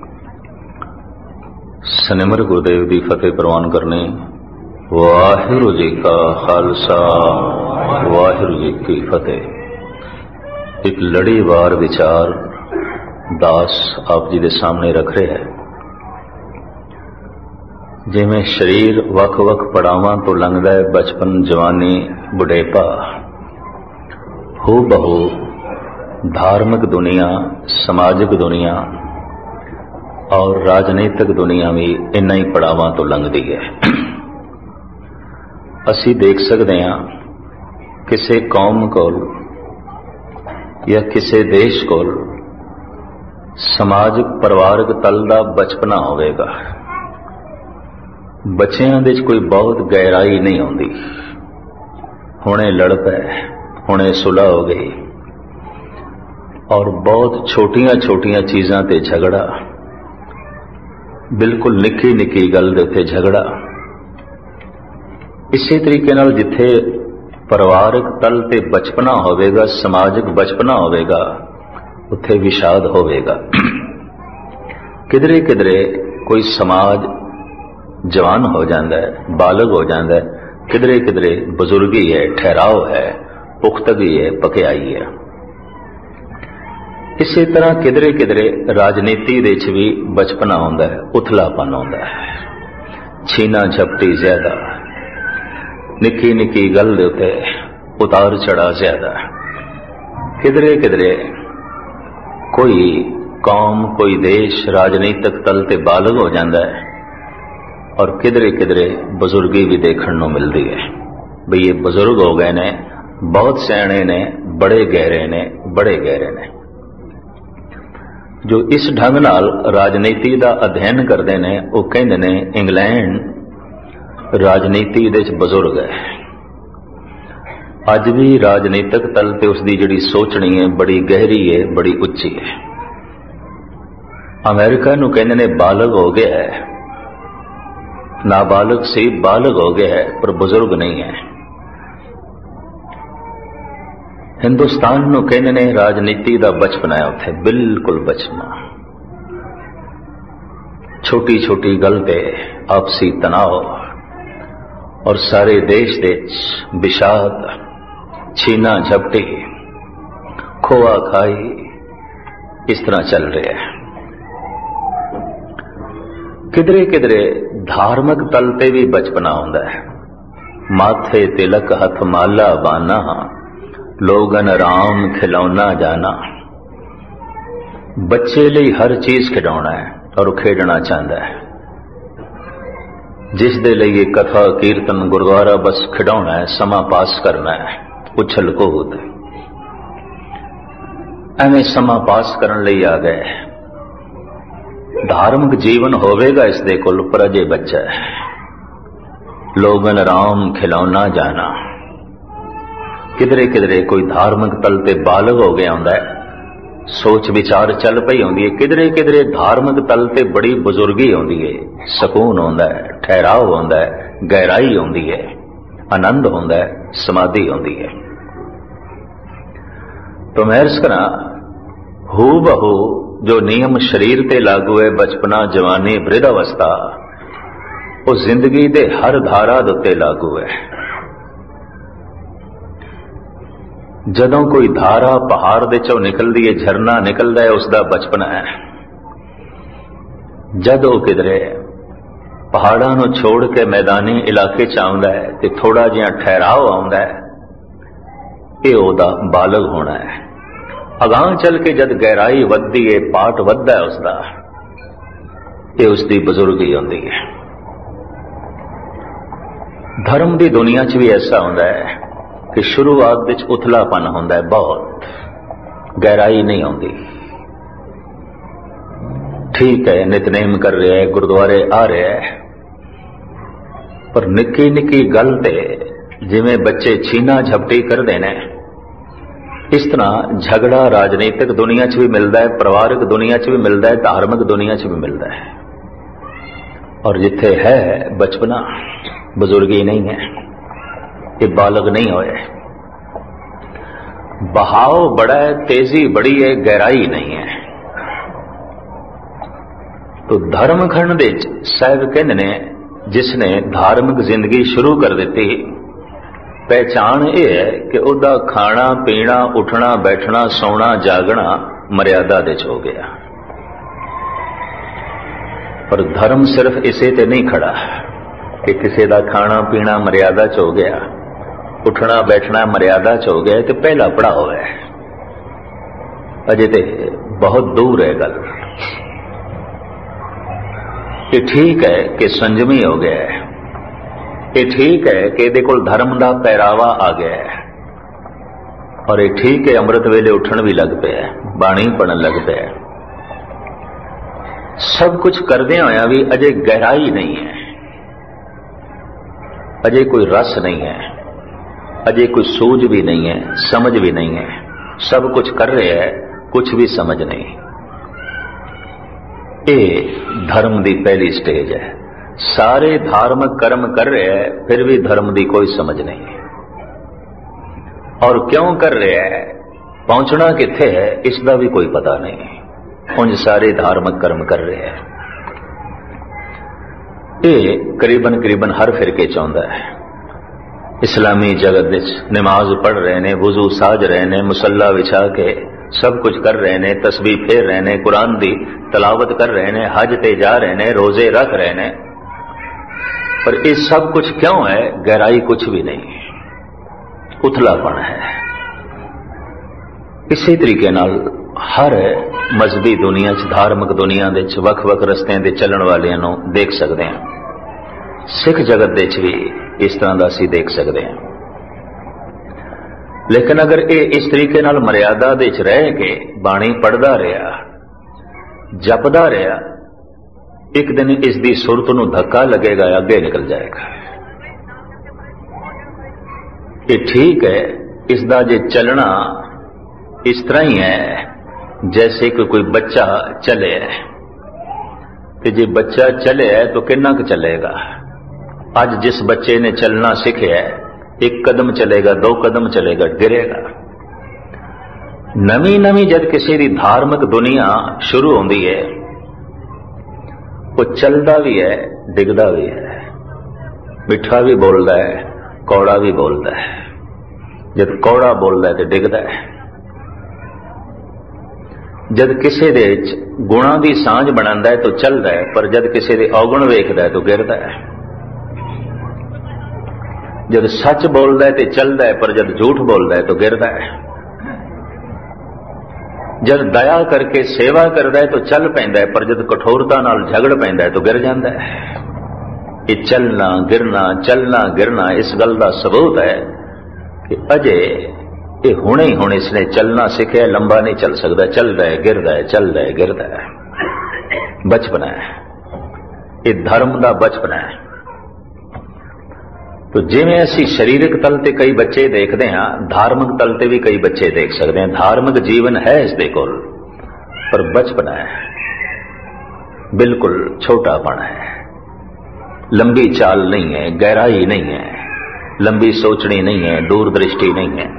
A: सनिमर गुरुदेव की फतेह प्रवान करने। वाहिगुरू जी का खालसा, वाहिगुरू जी की फतेह। एक लड़ीवार विचार दास आप जी के सामने रख रहे हैं। जिमें शरीर वख वख पड़ावां तो लंघदा है, बचपन जवानी बुढ़ेपा, हू बहु धार्मिक दुनिया, समाजिक दुनिया और राजनीतिक दुनिया भी इन्हां ही पड़ावां तो लंघदी है। असीं देख सकते हैं किसी कौम कोल या किसी देश कोल समाजिक परिवारक तल दा बचपना होवेगा, बच्चियां दे कोई बहुत गहराई नहीं आउंदी, हुणे लड़ पै, हुणे सुलह हो गई और बहुत छोटियां छोटियां चीज़ां ते झगड़ा, बिल्कुल निक्की निक्की गल दे उत्ते झगड़ा। इसी तरीके नाल जिथे परिवारक तल ते बचपना होवेगा, समाजिक बचपना होवेगा, उत्थे विषाद होवेगा। किधरे किधरे कोई समाज जवान हो जाता है, बालग हो जाता है, किधरे किधरे बुजुर्गी है, ठहराव है, पुख्तगी है, पकियाई है। इसी तरह किधरे किधरे राजनीति दे च भी बचपना आउंदा है, उथलापन आउंदा है, छीना झपटी ज्यादा, निक्की निक्की गल दे उत्ते उतार चढ़ा ज्यादा। किधरे किधरे कोई कौम, कोई देश राजनीतिक तल ते बालग हो जाता है और किधरे किधरे बुजुर्गी भी देखने को मिलती है। बई ये बुजुर्ग हो गए ने, बहुत सियाणे ने, बड़े गहरे ने, बड़े गहरे ने। जो इस ढंग नाल राजनीति का अध्ययन करते हैं वो कहते हैं इंग्लैंड राजनीति दे च बुजुर्ग है। अज भी राजनीतिक तल ते उसकी जिहड़ी सोचनी है बड़ी गहरी है, बड़ी उच्ची है। अमेरिका नूं कहते हैं बालग हो गया है, नाबालग सी बालग हो गया है पर बुजुर्ग नहीं है। हिंदुस्तान नूं कहंदे ने राजनीति का बचपना है, उत्थे बिल्कुल बचपना। छोटी छोटी गल ते आपसी तनाव और सारे देश दे विषाद, छीना झपटी, खोआ खाई, इस तरह चल रहा है। किधरे किधरे धार्मिक तल ते भी बचपना आउंदा है। माथे तिलक हथ माला बाना, लोगन राम खिलौना जाना। बच्चे लिए हर चीज खिडौना है और खेडना चाहता है। जिस दे लिए कथा कीर्तन गुरुद्वारा बस खिडौना है, समा पास करना है, उछल कूद, एवें समा पास करने लिए आ गए। धार्मिक जीवन होवेगा इस दे कोल पर अजे बच्चा है। लोगन राम खिलौना जाना। किधरे किधरे कोई धार्मिक तल ते बालग हो गया होंदा है, सोच विचार चल पई होंदी है। किधरे किधरे धार्मिक तल ते बड़ी बुजुर्गी होंदी है, सुकून होंदा है, ठहराव होंदा है, गहराई होंदी है, आनंद होंदा है, समाधि होंदी है। तो मैं अर्ज करा, हू बहू जो नियम शरीर ते लागू है, बचपना जवानी वृद्धावस्था, वो जिंदगी दे हर धारा दे उत्ते लागू है। जदों कोई धारा पहाड़ दे चों निकलदी है, झरना निकलदा है, उसका बचपना है। जदों किधरे पहाड़ां नूं छोड़ के मैदानी इलाके च आउंदा है ते थोड़ा जिहा ठहराव आउंदा है, ये ओदा बालग होना है। अगां चल के जद गहराई वधदी है, पाट वधदा है उसका, ये उसकी बुजुर्गी होंदी है। धर्म की दुनिया च भी ऐसा होंदा है कि शुरुआत विच उथलापन होंदा है, बहुत गहराई नहीं आउंदी। ठीक है, नितनेम कर रहे हैं, गुरुद्वारे आ रहे हैं, पर निक्की निक्की गल ते जिवें बच्चे छीना झपटी कर देने, इस तरह झगड़ा राजनीतिक दुनिया च भी मिलता है, परिवारिक दुनिया च भी मिलता है, धार्मिक दुनिया च भी मिलता है। और जिथे है बचपना, बुजुर्गी नहीं है, ये बालग नहीं होए। बहाव बड़ा है, तेजी बड़ी है, गहराई नहीं है। तो धर्म खंड दे साहब कहंदे ने, जिसने धार्मिक जिंदगी शुरू कर दी, पहचान यह है कि उदा खाना पीना, उठना बैठना, सोना जागना मर्यादा दे च हो गया। पर धर्म सिर्फ इसे ते नहीं खड़ा कि किसी का खाना पीना मर्यादा च हो गया, उठना बैठना मर्यादा च हो गया, तो पहला पड़ाव है। अजे तो बहुत दूर है गल। ये ठीक है कि संजमी हो गया है, ये ठीक है कि इहदे कोल धर्म का पहरावा आ गया है, और ये ठीक है अमृत वेले उठन भी लग पे, बाणी पढ़न लग पे। सब कुछ करदे होया भी अजे गहराई नहीं है, अजे कोई रस नहीं है, अजे कोई सूझ भी नहीं है, समझ भी नहीं है। सब कुछ कर रहे हैं, कुछ भी समझ नहीं। ये धर्म की पहली स्टेज है। सारे धार्मिक कर्म कर रहे हैं, फिर भी धर्म की कोई समझ नहीं। और क्यों कर रहे हैं, पहुंचना किथे है, इसका भी कोई पता नहीं। उन सारे धार्मिक कर्म कर रहे हैं। ये करीबन करीबन हर फिरके चाहता है। इस्लामी जगत विच नमाज पढ़ रहे ने, वुजू साज रहे ने, मुसल्ला विछा के सब कुछ कर रहे ने, तस्बीह फेर रहे ने, कुरान दी तलावत कर रहे ने, हज ते जा रहे ने, रोजे रख रहे ने, पर ये सब कुछ क्यों है? गहराई कुछ भी नहीं, उथलापन है। इसी तरीके नाल हर मजहबी दुनिया च, धार्मिक दुनिया दे च वख वख रस्तियां दे चलण वालियां नूं देख सकते हैं। सिख जगत दे च भी इस तरह का असीं देख सकते हैं। लेकिन अगर ये इस तरीके नाल मर्यादा दे च रह के बाणी पढ़दा रहा, जपदा रहा, एक दिन इसकी सुरत नूं धक्का लगेगा, अगे निकल जाएगा। ये ठीक है, इसका जे चलना इस तरह ही है जैसे कि कोई बच्चा चले है। तो जे बच्चा चले है तो कितना क चलेगा? आज जिस बच्चे ने चलना सीखे है, एक कदम चलेगा, दो कदम चलेगा, गिरेगा। नवी नवी जब किसी की धार्मिक दुनिया शुरू होती है, वो चलता भी है, डिगदा भी है, मिठा भी बोलता है, कौड़ा भी बोलता है। जब कौड़ा बोलता है तो डिगदा है। जब किसी दे गुणा की सांझ बनाता है तो चलता है, पर जब किसी के अवगुण वेखता है तो गिरता है। जब सच बोलता है तो चलता है, पर जब झूठ बोलता है तो गिरता है। जब दया करके सेवा करता है तो चल पैंदा है, पर जब कठोरता नाल झगड़ पैंदा है तो गिर जाता है। ये चलना गिरना, चलना गिरना इस गल का सबूत है कि अजे ये हुणे ही हुणे इसने चलना सीखे, लंबा नहीं चल सकता, चलता है गिरदा है, चलता है गिरदा है। बचपना है, ये धर्म का बचपना है। तो जिवें असीं शरीरक तल ते कई बच्चे देखते हैं, धार्मिक तल ते भी कई बच्चे देख सकते हैं। धार्मिक जीवन है इसदे कोल, पर बचपना है, बिल्कुल छोटापन है, लंबी चाल नहीं है, गहराई नहीं है, लंबी सोचनी नहीं है, दूरदृष्टि नहीं है।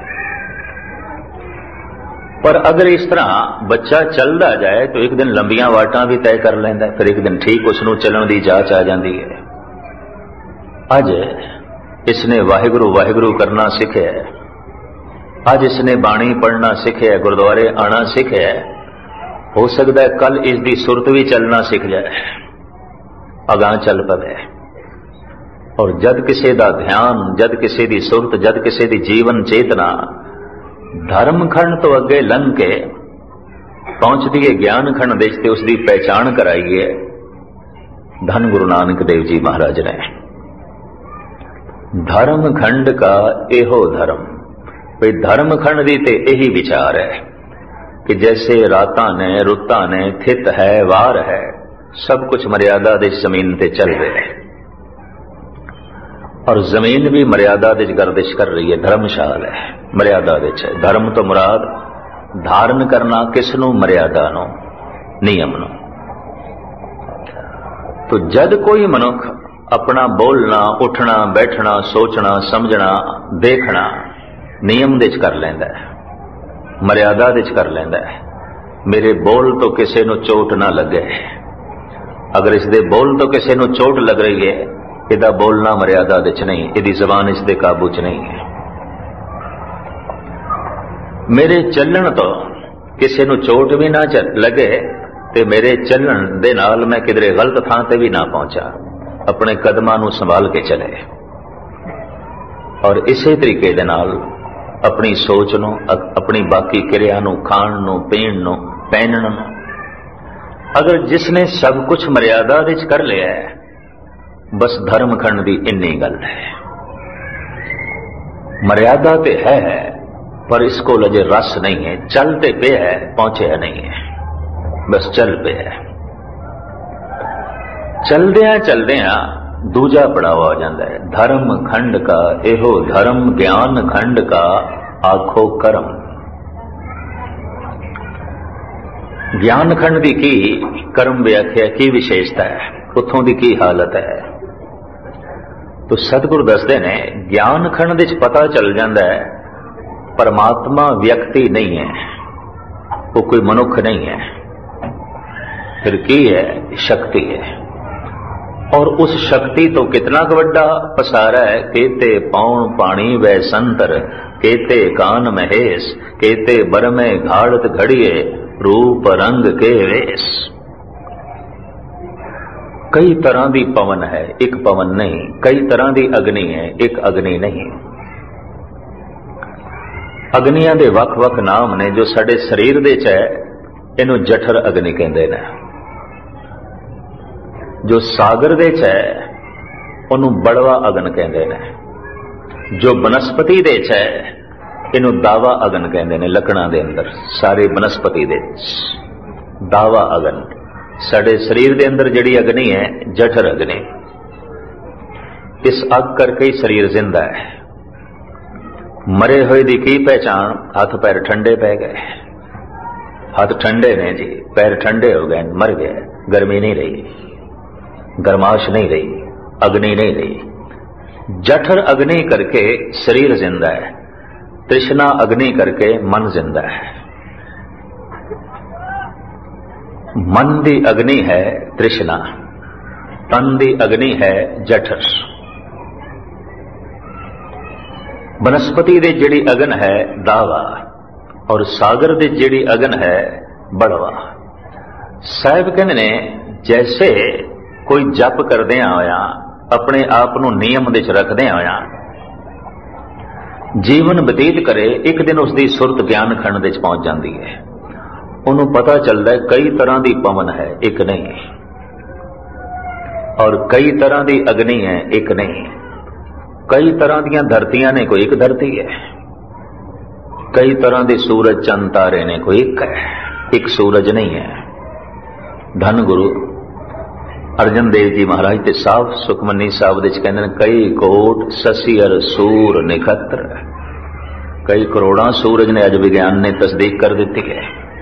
A: पर अगर इस तरह बच्चा चलता जाए तो एक दिन लंबियां वाटां भी तय कर लेंदा, फिर एक दिन ठीक उसनूं चलण दी जाच आ जाती है। अज इसने वाहिगुरू वाहिगुरू करना सीखिया है, अज इसने बाणी पढ़ना सीखिया है, गुरुद्वारे आना सीखिया है। हो सकता है कल इसकी सुरत भी चलना सीख जाए, अगां चल पवे। और जद किसी का ध्यान, जद किसी की सुरत, जद किसी की जीवन चेतना धर्म खंड तो अगे लंघ के पहुंचती है ज्ञान खंड देश ते उसकी पहचान कराई है धन गुरु नानक देव जी महाराज ने। धर्म खंड का एहो धर्म, भाई धर्म खंड दी ते यही विचार है कि जैसे रातां ने, रुतां ने, थित है, वार है, सब कुछ मर्यादा दे जमीन ते चल रहे है, और जमीन भी मर्यादा दे गर्दिश कर रही है। धर्मशाल है, मर्यादा दे है। धर्म तो मुराद धारण करना किसनू, मर्यादा नो, नियम नो। तो जद कोई मनुख अपना बोलना, उठना, बैठना, सोचना, समझना, देखना नियम दे कर लेंदा है, मर्यादा दे कर लेंदा है। मेरे बोल तो किसी नू चोट ना लगे, अगर इसदे बोल तो किसी नू चोट लग रही है, इहदा बोलना मर्यादा दे च नहीं, इहदी जबान इसदे काबू च नहीं है। मेरे चलण तो किसी नू चोट भी ना लगे, ते मेरे चलण दे नाल मैं किधरे गलत थां ते भी ना पहुंचा, अपने कदमां नू संभाल के चले। और इसे तरीके दे नाल अपनी सोच नूं, अपनी बाकी क्रिया नूं, खाण नूं, पीण नूं, पहनण नूं। अगर जिसने सब कुछ मर्यादा विच कर लिया है, बस धर्म खंड की इन्नी गल है। मर्यादा तो है पर इसको लजे रस नहीं है, चलते पे है, पहुंचे नहीं है, बस चल पे है। चलदियां चलदियां दूजा पड़ावा हो जाता है धर्म खंड का। एहो धर्म ज्ञान खंड का आखो कर्म। ज्ञान खंड की की कर्म व्याख्या की विशेषता है, उतों की की हालत है। तो सतगुरु दसदे ने ज्ञान खंड विच पता चल जाता है परमात्मा व्यक्ति नहीं है, वो कोई मनुख नहीं है, फिर की है? शक्ति है। और उस शक्ति तो कितना वड्डा पसारा है। केते पौण पानी वै संतर, केते कान महेश, केते बरमे घाड़त घड़िए, रूप रंग के वेश। कई तरह की पवन है, एक पवन नहीं। कई तरह की अग्नि है, एक अग्नि नहीं। अग्नियां दे वख वख नाम ने। जो साडे शरीर दे च है, इनू जठर अग्नि कहंदे ने। जो सागर दे च है, उन्हों बड़वा अगन कहंदे ने। जो बनस्पति दे च है, इनू दावा अगन कहंदे ने। लकड़ां दे अंदर सारे बनस्पति दे दावा अगन। साडे शरीर दे अंदर जिहड़ी अग्नि है, जठर अग्नि। इस अग करके ही शरीर जिंदा है। मरे हुए दी की पहचान? हाथ पैर ठंडे पै गए। हाथ ठंडे ने जी, पैर ठंडे हो गए, मर गए। गर्मी नहीं रही, गर्माश नहीं रही, अग्नि नहीं रही। जठर अग्नि करके शरीर जिंदा है, तृष्णा अग्नि करके मन जिंदा है। मन दी अग्नि है तृष्णा, तन दी अग्नि है जठर। बनस्पति दे जिहड़ी अगन है दावा, और सागर दे जिहड़ी अगन है बड़वा। साहिब कहंदे ने जैसे कोई जप करदियां होया अपने आप नूं नियम दे च रखदियां होया जीवन बतीत करे, एक दिन उसकी सुरत ज्ञान खंड दे च पहुंच जाती है। उन्होंने पता चलता है कई तरह की पवन है, एक नहीं। और कई तरह की अग्नि है, एक नहीं। कई तरह दीयां धरतियां ने, कोई एक धरती है। कई तरह के सूरज चंद तारे ने, कोई एक है, एक सूरज नहीं है। धन गुरु अर्जन देव जी महाराज ते साफ सुखमनी साहब दे कहंदे ने कई कोट ससी अर सूर निखत्र। कई करोड़ा सूरज ने अज विज्ञान ने तस्दीक कर दी है।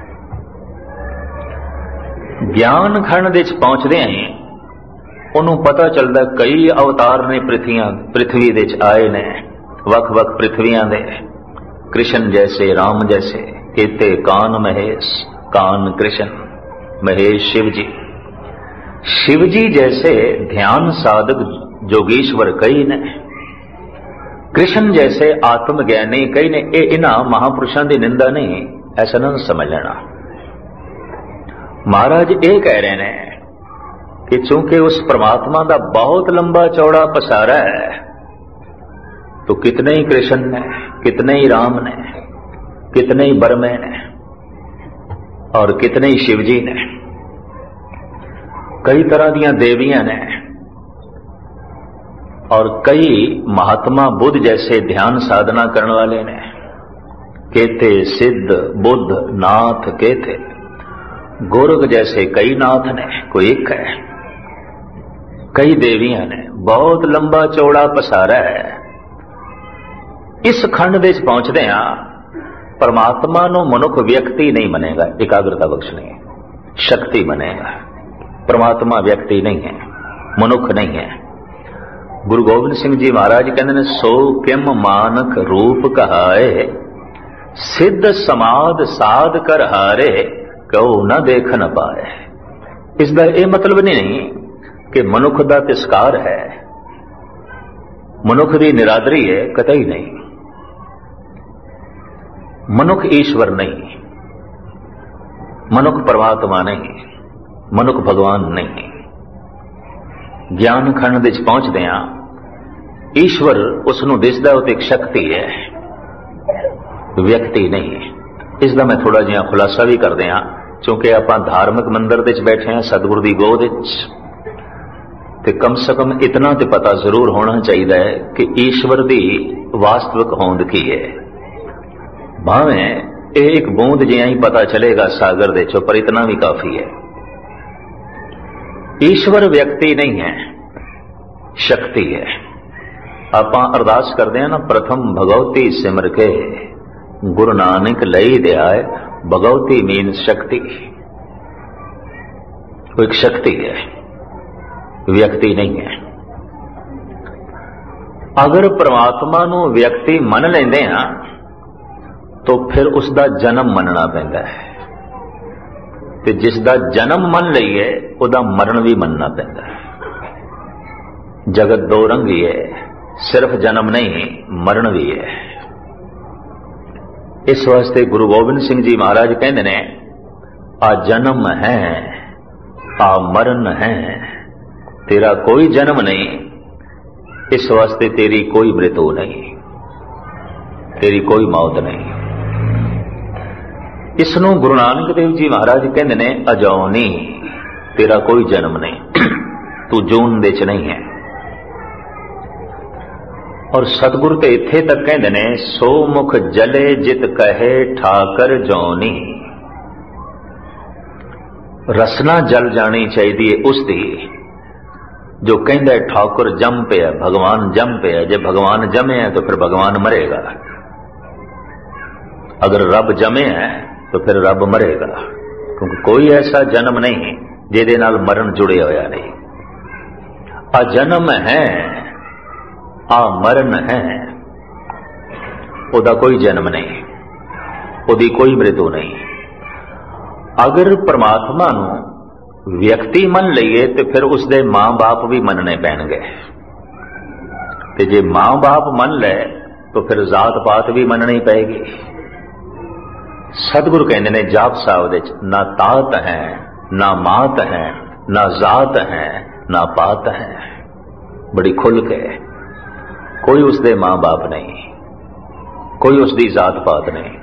A: ज्ञान खंड दे पहुंचदे ही उन्हों पता चलता कई अवतार ने पृथ्वियां पृथ्वी दे आए ने, वख वख पृथ्वियां दे। कृष्ण जैसे, राम जैसे। केते कान महेश, कान कृष्ण, महेश शिव जी। शिव जी जैसे ध्यान साधक जोगीश्वर कई ने। कृष्ण जैसे आत्मज्ञानी कई ने। ये इन्हां महापुरुषों की निंदा नहीं, ऐसा न समझ लेना। महाराज ये कह रहे हैं कि चूंकि उस परमात्मा का बहुत लंबा चौड़ा पसारा है, तो कितने ही कृष्ण ने, कितने ही राम ने, कितने ही बरमे ने, और कितने ही शिवजी ने। कई तरह दीयां देवियां ने, और कई महात्मा बुद्ध जैसे ध्यान साधना करने वाले ने। केते सिद्ध बुद्ध नाथ केते। गोरख जैसे कई नाथ ने, कोई एक है। कई देवियां ने, बहुत लंबा चौड़ा पसारा है। इस खंड दे पहुंचदे आ परमात्मा नो मनुख व्यक्ति नहीं बनेगा, एकाग्रता बख्श नहीं, शक्ति बनेगा। परमात्मा व्यक्ति नहीं है, मनुख नहीं है। गुरु गोबिंद सिंह जी महाराज कहते हैं सो किम मानक रूप कहाए, सिद्ध समाध साध कर हारे, कहो न देख न पाए। इसका यह मतलब नहीं कि मनुख का तिरस्कार है, मनुख की निरादरी है, कतई नहीं। मनुख ईश्वर नहीं, मनुख परमात्मा नहीं, मनुख भगवान नहीं। ज्ञान खंड विच पहुंचदे आ ईश्वर उसनूं दिसदा उते एक शक्ति है, ਵਿਅਕਤੀ ਨਹੀਂ। ਇਸ ਦਾ ਮੈਂ ਥੋੜਾ ਜਿਹਾ ਖੁਲਾਸਾ ਵੀ ਕਰਦੇ ਹਾਂ, ਕਿਉਂਕਿ ਆਪਾਂ ਧਾਰਮਿਕ ਮੰਦਰ ਦੇ ਵਿੱਚ ਬੈਠੇ ਹਾਂ, ਸਤਿਗੁਰ ਦੀ ਗੋਦ ਵਿੱਚ, ਤੇ ਕਮ ਸੇ ਕਮ ਇਤਨਾ ਤੇ ਪਤਾ ਜ਼ਰੂਰ ਹੋਣਾ ਚਾਹੀਦਾ ਹੈ ਕਿ ਈਸ਼ਵਰ ਦੀ ਵਾਸਤਵਿਕ ਹੋਂਦ ਕੀ ਹੈ। ਭਾਵੇਂ ਇਹ ਇੱਕ ਬੂੰਦ ਜਿਹਾ ਹੀ ਪਤਾ ਚਲੇਗਾ ਸਾਗਰ ਦੇ ਚੋਂ, ਪਰ ਇਤਨਾ ਵੀ ਕਾਫੀ ਹੈ। ਈਸ਼ਵਰ ਵਿਅਕਤੀ ਨਹੀਂ ਹੈ, ਸ਼ਕਤੀ ਹੈ। ਆਪਾਂ ਅਰਦਾਸ ਕਰਦੇ ਹਾਂ ਨਾ, ਪ੍ਰਥਮ ਭਗਵਤੀ ਸਿਮਰ ਕੇ ਗੁਰੂ ਨਾਨਕ ਲਈ ਦਿਆਏ। ਭਗਵਤੀ ਮੀਨਸ ਸ਼ਕਤੀ, ਉਹ ਇੱਕ ਸ਼ਕਤੀ ਹੈ, ਵਿਅਕਤੀ ਨਹੀਂ ਹੈ। ਅਗਰ ਪ੍ਰਮਾਤਮਾ ਨੂੰ ਵਿਅਕਤੀ ਮੰਨ ਲੈਂਦੇ ਹਾਂ ਤਾਂ ਫਿਰ ਉਸ ਦਾ ਜਨਮ ਮੰਨਣਾ ਪੈਂਦਾ ਹੈ, ਤੇ ਜਿਸ ਦਾ ਜਨਮ ਮੰਨ ਲਈਏ ਉਹਦਾ ਮਰਨ ਵੀ ਮੰਨਣਾ ਪੈਂਦਾ ਹੈ। ਜਗਤ ਦੋ ਰੰਗੀ ਹੈ, ਸਿਰਫ ਜਨਮ ਨਹੀਂ, ਮਰਨ ਵੀ ਹੈ। ਇਸ ਵਾਸਤੇ ਗੁਰੂ ਗੋਬਿੰਦ ਸਿੰਘ ਜੀ ਮਹਾਰਾਜ ਕਹਿੰਦੇ ਨੇ, ਆ ਜਨਮ ਹੈ, ਆ ਮਰਨ ਹੈ, ਤੇਰਾ ਕੋਈ ਜਨਮ ਨਹੀਂ, ਇਸ ਵਾਸਤੇ ਤੇਰੀ ਕੋਈ ਮ੍ਰਿਤੂ ਨਹੀਂ, ਤੇਰੀ ਕੋਈ ਮੌਤ ਨਹੀਂ। ਇਸ ਨੂੰ ਗੁਰੂ ਨਾਨਕ ਦੇਵ ਜੀ ਮਹਾਰਾਜ ਕਹਿੰਦੇ ਨੇ, ਅਜੌਨੀ, ਤੇਰਾ ਕੋਈ ਜਨਮ ਨਹੀਂ, ਤੂੰ ਜੂਨ ਦੇ ਚ ਨਹੀਂ ਹੈ। ਔਰ ਸਤਿਗੁਰ ਤੇ ਇੱਥੇ ਤੱਕ ਕਹਿੰਦੇ ਨੇ, ਸੋ ਮੁਖ ਜਲੇ ਜਿਤ ਕਹੇ ਠਾਕਰ ਜੌਨੀ। ਰਸਨਾ ਜਲ ਜਾਣੀ ਚਾਹੀਦੀ ਹੈ ਉਸ ਦੀ ਜੋ ਕਹਿੰਦਾ ਠਾਕੁਰ ਜੰਮ ਪਿਆ, ਭਗਵਾਨ ਜੰਮ ਪਿਆ। ਜੇ ਭਗਵਾਨ ਜਮੇ ਹੈ तो फिर भगवान मरेगा, अगर रब जमे है तो फिर रब मरेगा, क्योंकि कोई ऐसा जन्म नहीं जिहदे नाल मरण जुड़े होया नहीं। आ जन्म है, आ मरण है, ओदा कोई जन्म नहीं, ओदी कोई मृत्यु नहीं। अगर परमात्मा नूं व्यक्ति मन लईए तो फिर उसदे मां बाप भी मनने पैणगे, ते जे मां बाप मन ले तो फिर जात पात भी मननी पेगी। सतगुरु कहते ने जाप साहब दे ना तात है, ना मात है, ना जात है, ना पात है। बड़ी खुल के, कोई उसदे मां बाप नहीं, कोई उसदी जात पात नहीं।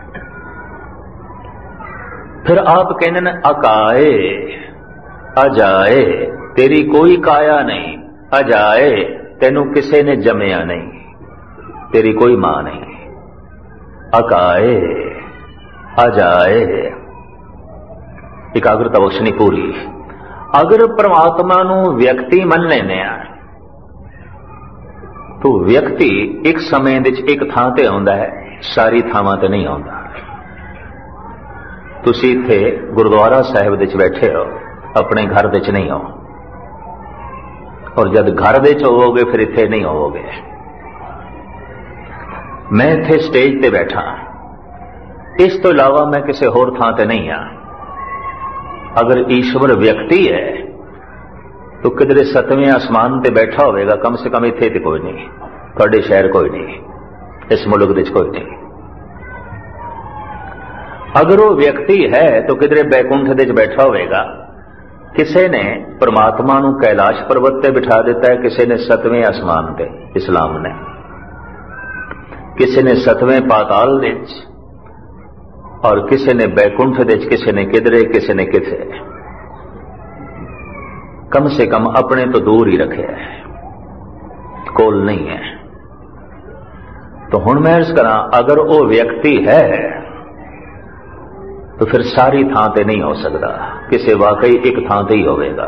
A: फिर आप कहते ने अकाए, अजाए, तेरी कोई काया नहीं, अजाए, तेनू किसे ने जमया नहीं, तेरी कोई मां नहीं। अकाए, अजाए, एकाग्रता बख्शनी पूरी। अगर परमात्मा नू व्यक्ति मन लेने आ तो व्यक्ति एक समय दे एक थां ते आउंदा है, सारी थावां ते नहीं आउंदा। तुसी इत्थे गुरुद्वारा साहिब दे बैठे हो, अपने घर दे नहीं हो, और जब घर दे होवोगे फिर इत्थे नहीं होवोगे। मैं इत्थे स्टेज ते बैठा, इस तो इलावा मैं किसी होर थां ते नहीं हाँ। अगर ईश्वर व्यक्ति है तो किधरे सतवें आसमान ते बैठा होगा, कम से कम इत्थे ते कोई नहीं, तुहाडे शहर कोई नहीं, इस मुल्क दे कोई नहीं। अगर वो व्यक्ति है तो किधरे बैकुंठ दे बैठा होगा। किसी ने परमात्मा नू कैलाश पर्वत ते बिठा दिता है, किसी ने सतवें आसमान ते, इस्लाम ने, किसी ने सतवें पाताल दे, और किसी ने बैकुंठ दे, किसी ने किधरे, किसी ने किथे। कम से कम अपने तो दूर ही रखे है, कोल नहीं है। तो हुण मैं अर्ज करा, अगर वो व्यक्ति है तो फिर सारी थां ते नहीं हो सकता, किसी वाकई एक थां ते ही होवेगा।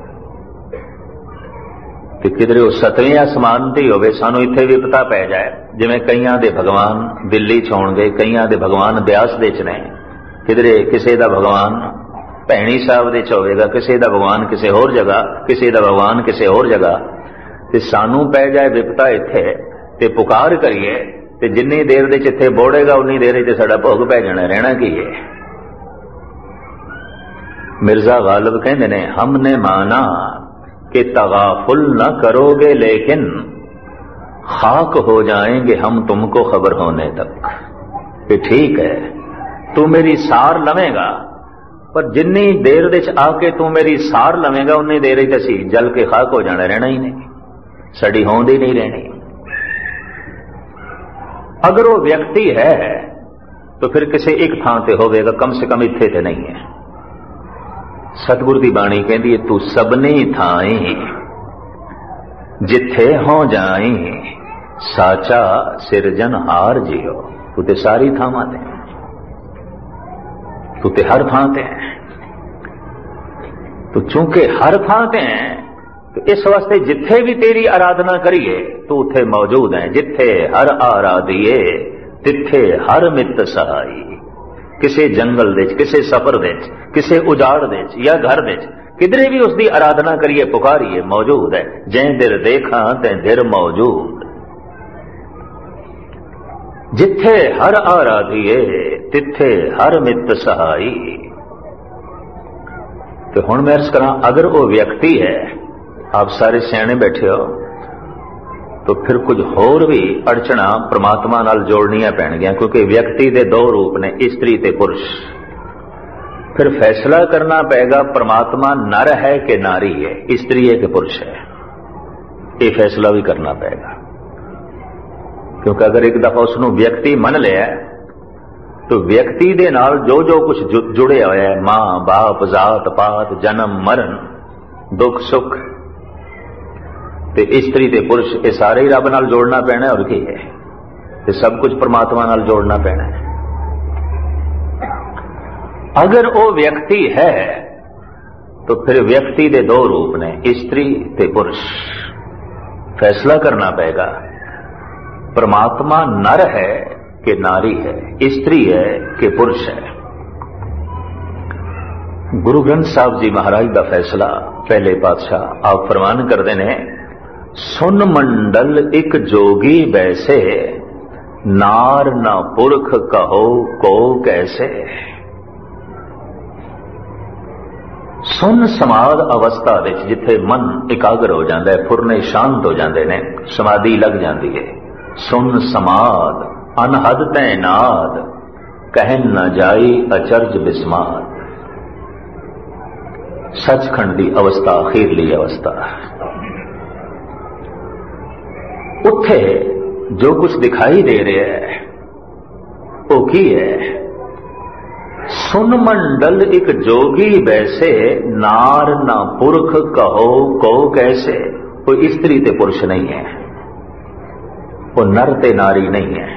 A: ते किधरे वो सतवें आसमान ते ही होवे, सानू इत्थे भी पता पै जाए, जिवें कईयां दे भगवान दिल्ली च होणगे, कईयां दे भगवान ब्यास दे च ने, किधरे किसी दा भगवान भैणी साहब दे च होवेगा, किसी दा भगवान किसी होर जगह, किसी दा भगवान किसी होर जगह। ते सानू पै जाए विपता इत्थे ते पुकार करिए, ते जिन्नी देर दे च इत्थे बोड़ेगा उन्नी देर च साडा भोग पै जाना, रहना की है। मिर्जा गालिब कहते ने, हमने माना कि तगाफुल न करोगे लेकिन खाक हो जाएंगे हम तुमको खबर होने तक। कि ठीक है, तू मेरी सार लवेगा, पर जिन्नी देर दे आके तू मेरी सार लवेगा उन्नी देर ही असी जल के खाक हो जाना, रहना ही नहीं, साड़ी होंद ही नहीं रहनी। अगर वो व्यक्ति है तो फिर किसी एक थां ते होवेगा, कम से कम इत्थे ते नहीं है। सतगुरु दी बाणी कहती है, तू सबने थाई जिथे हो जाई साचा सिरजनहार जियो। तू ते सारी थावां ते, तू ते हर थां ते है। तो चूंकि हर थां ते है तो इस वास्ते जिथे भी तेरी आराधना करिए तू उथे मौजूद है। जिथे हर आराधिए तिथे हर मित सहाई। किसी जंगल दे, किसी सफर दे, किसी उजाड़ दे या घर दे, किधरे भी उसकी आराधना करिए, पुकारिए, मौजूद है। जै दिर देखा तै दिर मौजूद। जिथे हर आराधिए तिथे हर मित सहाई। तो हुण मैं अर्ज करा, अगर वो व्यक्ति है, आप सारे सियाने बैठे हो, तो फिर कुछ होर भी अड़चना परमात्मा नाल जोड़नियां पैणगियां, क्योंकि व्यक्ति दे दो रूप ने, स्त्री ते पुरुष। फिर फैसला करना पड़ेगा परमात्मा नर है कि नारी है, स्त्री है कि पुरुष है। ये फैसला भी करना पड़ेगा, क्योंकि अगर एक दफा उसनू व्यक्ति मन लिया तो व्यक्ति दे नाल जो जो कुछ जुड़े हुआ है, मां बाप जात पात जन्म मरण दुख सुख ते स्त्री ते पुरुष, ये सारे ही रब नाल जोड़ना पैना है। और की है, ये सब कुछ परमात्मा नाल जोड़ना पैना है। अगर वो व्यक्ति है तो फिर व्यक्ति दे दो रूप ने, स्त्री ते पुरुष। फैसला करना पड़ेगा परमात्मा नर है कि नारी है, स्त्री है कि पुरुष है। गुरु ग्रंथ साहब जी महाराज का फैसला पहले पातशाह आप फरमान करते ने, सुन मंडल एक जोगी बैसे नार न पुरख कहो को कैसे। सुन समाध अवस्था विच जिथे मन इकागर हो जाता है, फुरने शांत हो जाते हैं, समाधि लग जाती है। सुन समाध अनहद तैनाद कहन न जाई अचरज बिस्माद। सचखंड की अवस्था, अखीरली अवस्था। उत्थे जो कुछ दिखाई दे रहा है वो की है? सुन मंडल एक जोगी बैसे नार न पुरख कहो को कैसे। कोई स्त्री ते पुरुष नहीं है, वो नर ते नारी नहीं है।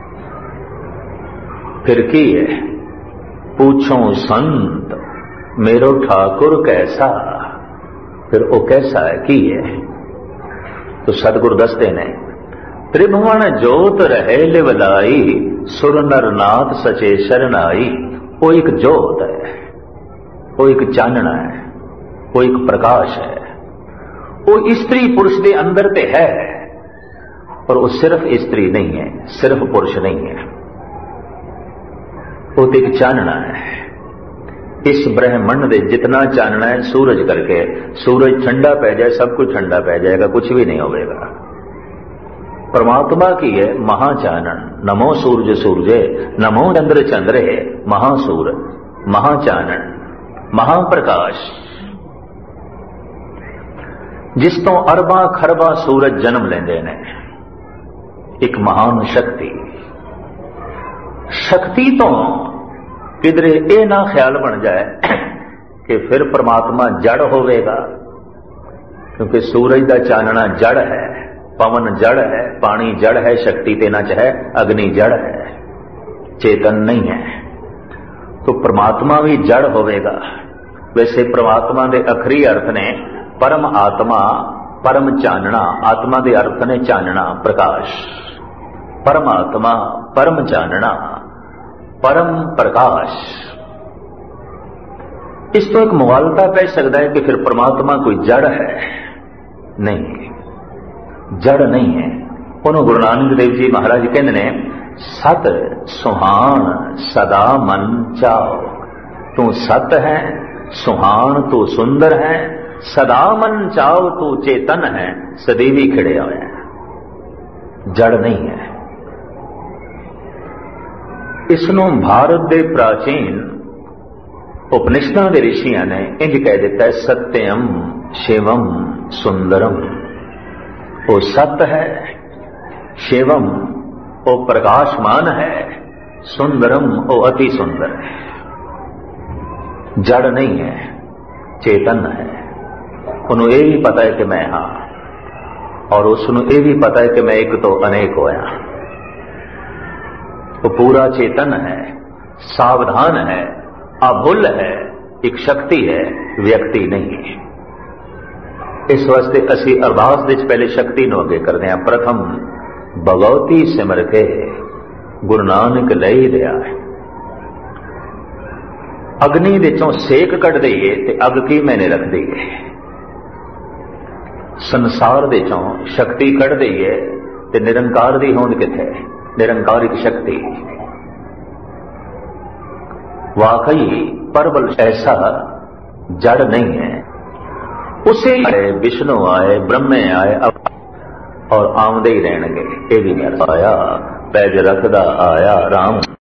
A: फिर की है? पूछो संत मेरो ठाकुर कैसा। फिर वो कैसा है, की है? तो सतगुरु दसते ने, त्रिभुवन जोत रहे लिवलाई सुर नर नाथ सचे शरणाई। वो एक जोत है, वो एक चानना है, वो एक प्रकाश है। वो स्त्री पुरुष के अंदर ते है, और वो सिर्फ स्त्री नहीं है, सिर्फ पुरुष नहीं है। वो तो एक चानना है। इस ब्रह्मांड दे जितना चानना है सूरज करके, सूरज ठंडा पै जाए सब कुछ ठंडा पै जाएगा, कुछ भी नहीं होगा। परमात्मा की है महाचानन। नमो सूरज सूरजे नमो चंद्र चंद्रे महासूर महाचानन महाप्रकाश। जिस तो अरबा खरबा सूरज जन्म लेंदे ने, एक महान शक्ति। शक्ति तो किधरे ये ना ख्याल बन जाए कि फिर परमात्मा जड़ होवेगा, क्योंकि सूरज का चानना जड़ है, पवन जड़ है, पानी जड़ है, शक्ति तेना चाहे अग्नि जड़ है, चेतन नहीं है। तो परमात्मा भी जड़ होवेगा। वैसे परमात्मा के अखरी अर्थ ने परम आत्मा, परम चानना। आत्मा के अर्थ ने चानना, प्रकाश। परमात्मा परम चानना, परम प्रकाश। इस तो एक मुगालता पै सकता है कि फिर परमात्मा कोई जड़ है? नहीं, जड़ नहीं है। उन्होंने गुरु नानक देव जी महाराज कहते ने, सत सुहान सदा मन चाओ। तू सत है, सुहान तू सुंदर है, सदा मन चाओ तू चेतन है, सदैवी खिड़े हुए हैं, जड़ नहीं है। इसनों भारत के प्राचीन उपनिषदों के ऋषियों ने इंज कह दिता है, सत्यम शिवम सुंदरम। वो सत्य है, शिवम वो प्रकाशमान है, सुंदरम वो अति सुंदर है। जड़ नहीं है, चेतन है। उन्होंने ये भी पता है कि मैं हाँ, और उसनों ये भी पता है कि मैं एक तो अनेक होया। वो पूरा चेतन है, सावधान है, अभुल है, एक शक्ति है, व्यक्ति नहीं है। इस वास्ते असी अरदास विच पहले शक्ति नूं अगे करदे हां। प्रथम भगवती सिमर के गुरु नानक लई दिया है। अग्नि विचों सेक कढ़ दईए ते अग की मैंने रख दईए। संसार विचों शक्ति कढ़ दईए ते निरंकार दी होंद किथे? निरंकारिक शक्ति वाकई परबल ऐसा जड़ नहीं है। उसे आए विष्णु आए, ब्रह्मे आए और आमदे ही रहणगे। ये भी मेरा आया पैज रखदा आया राम।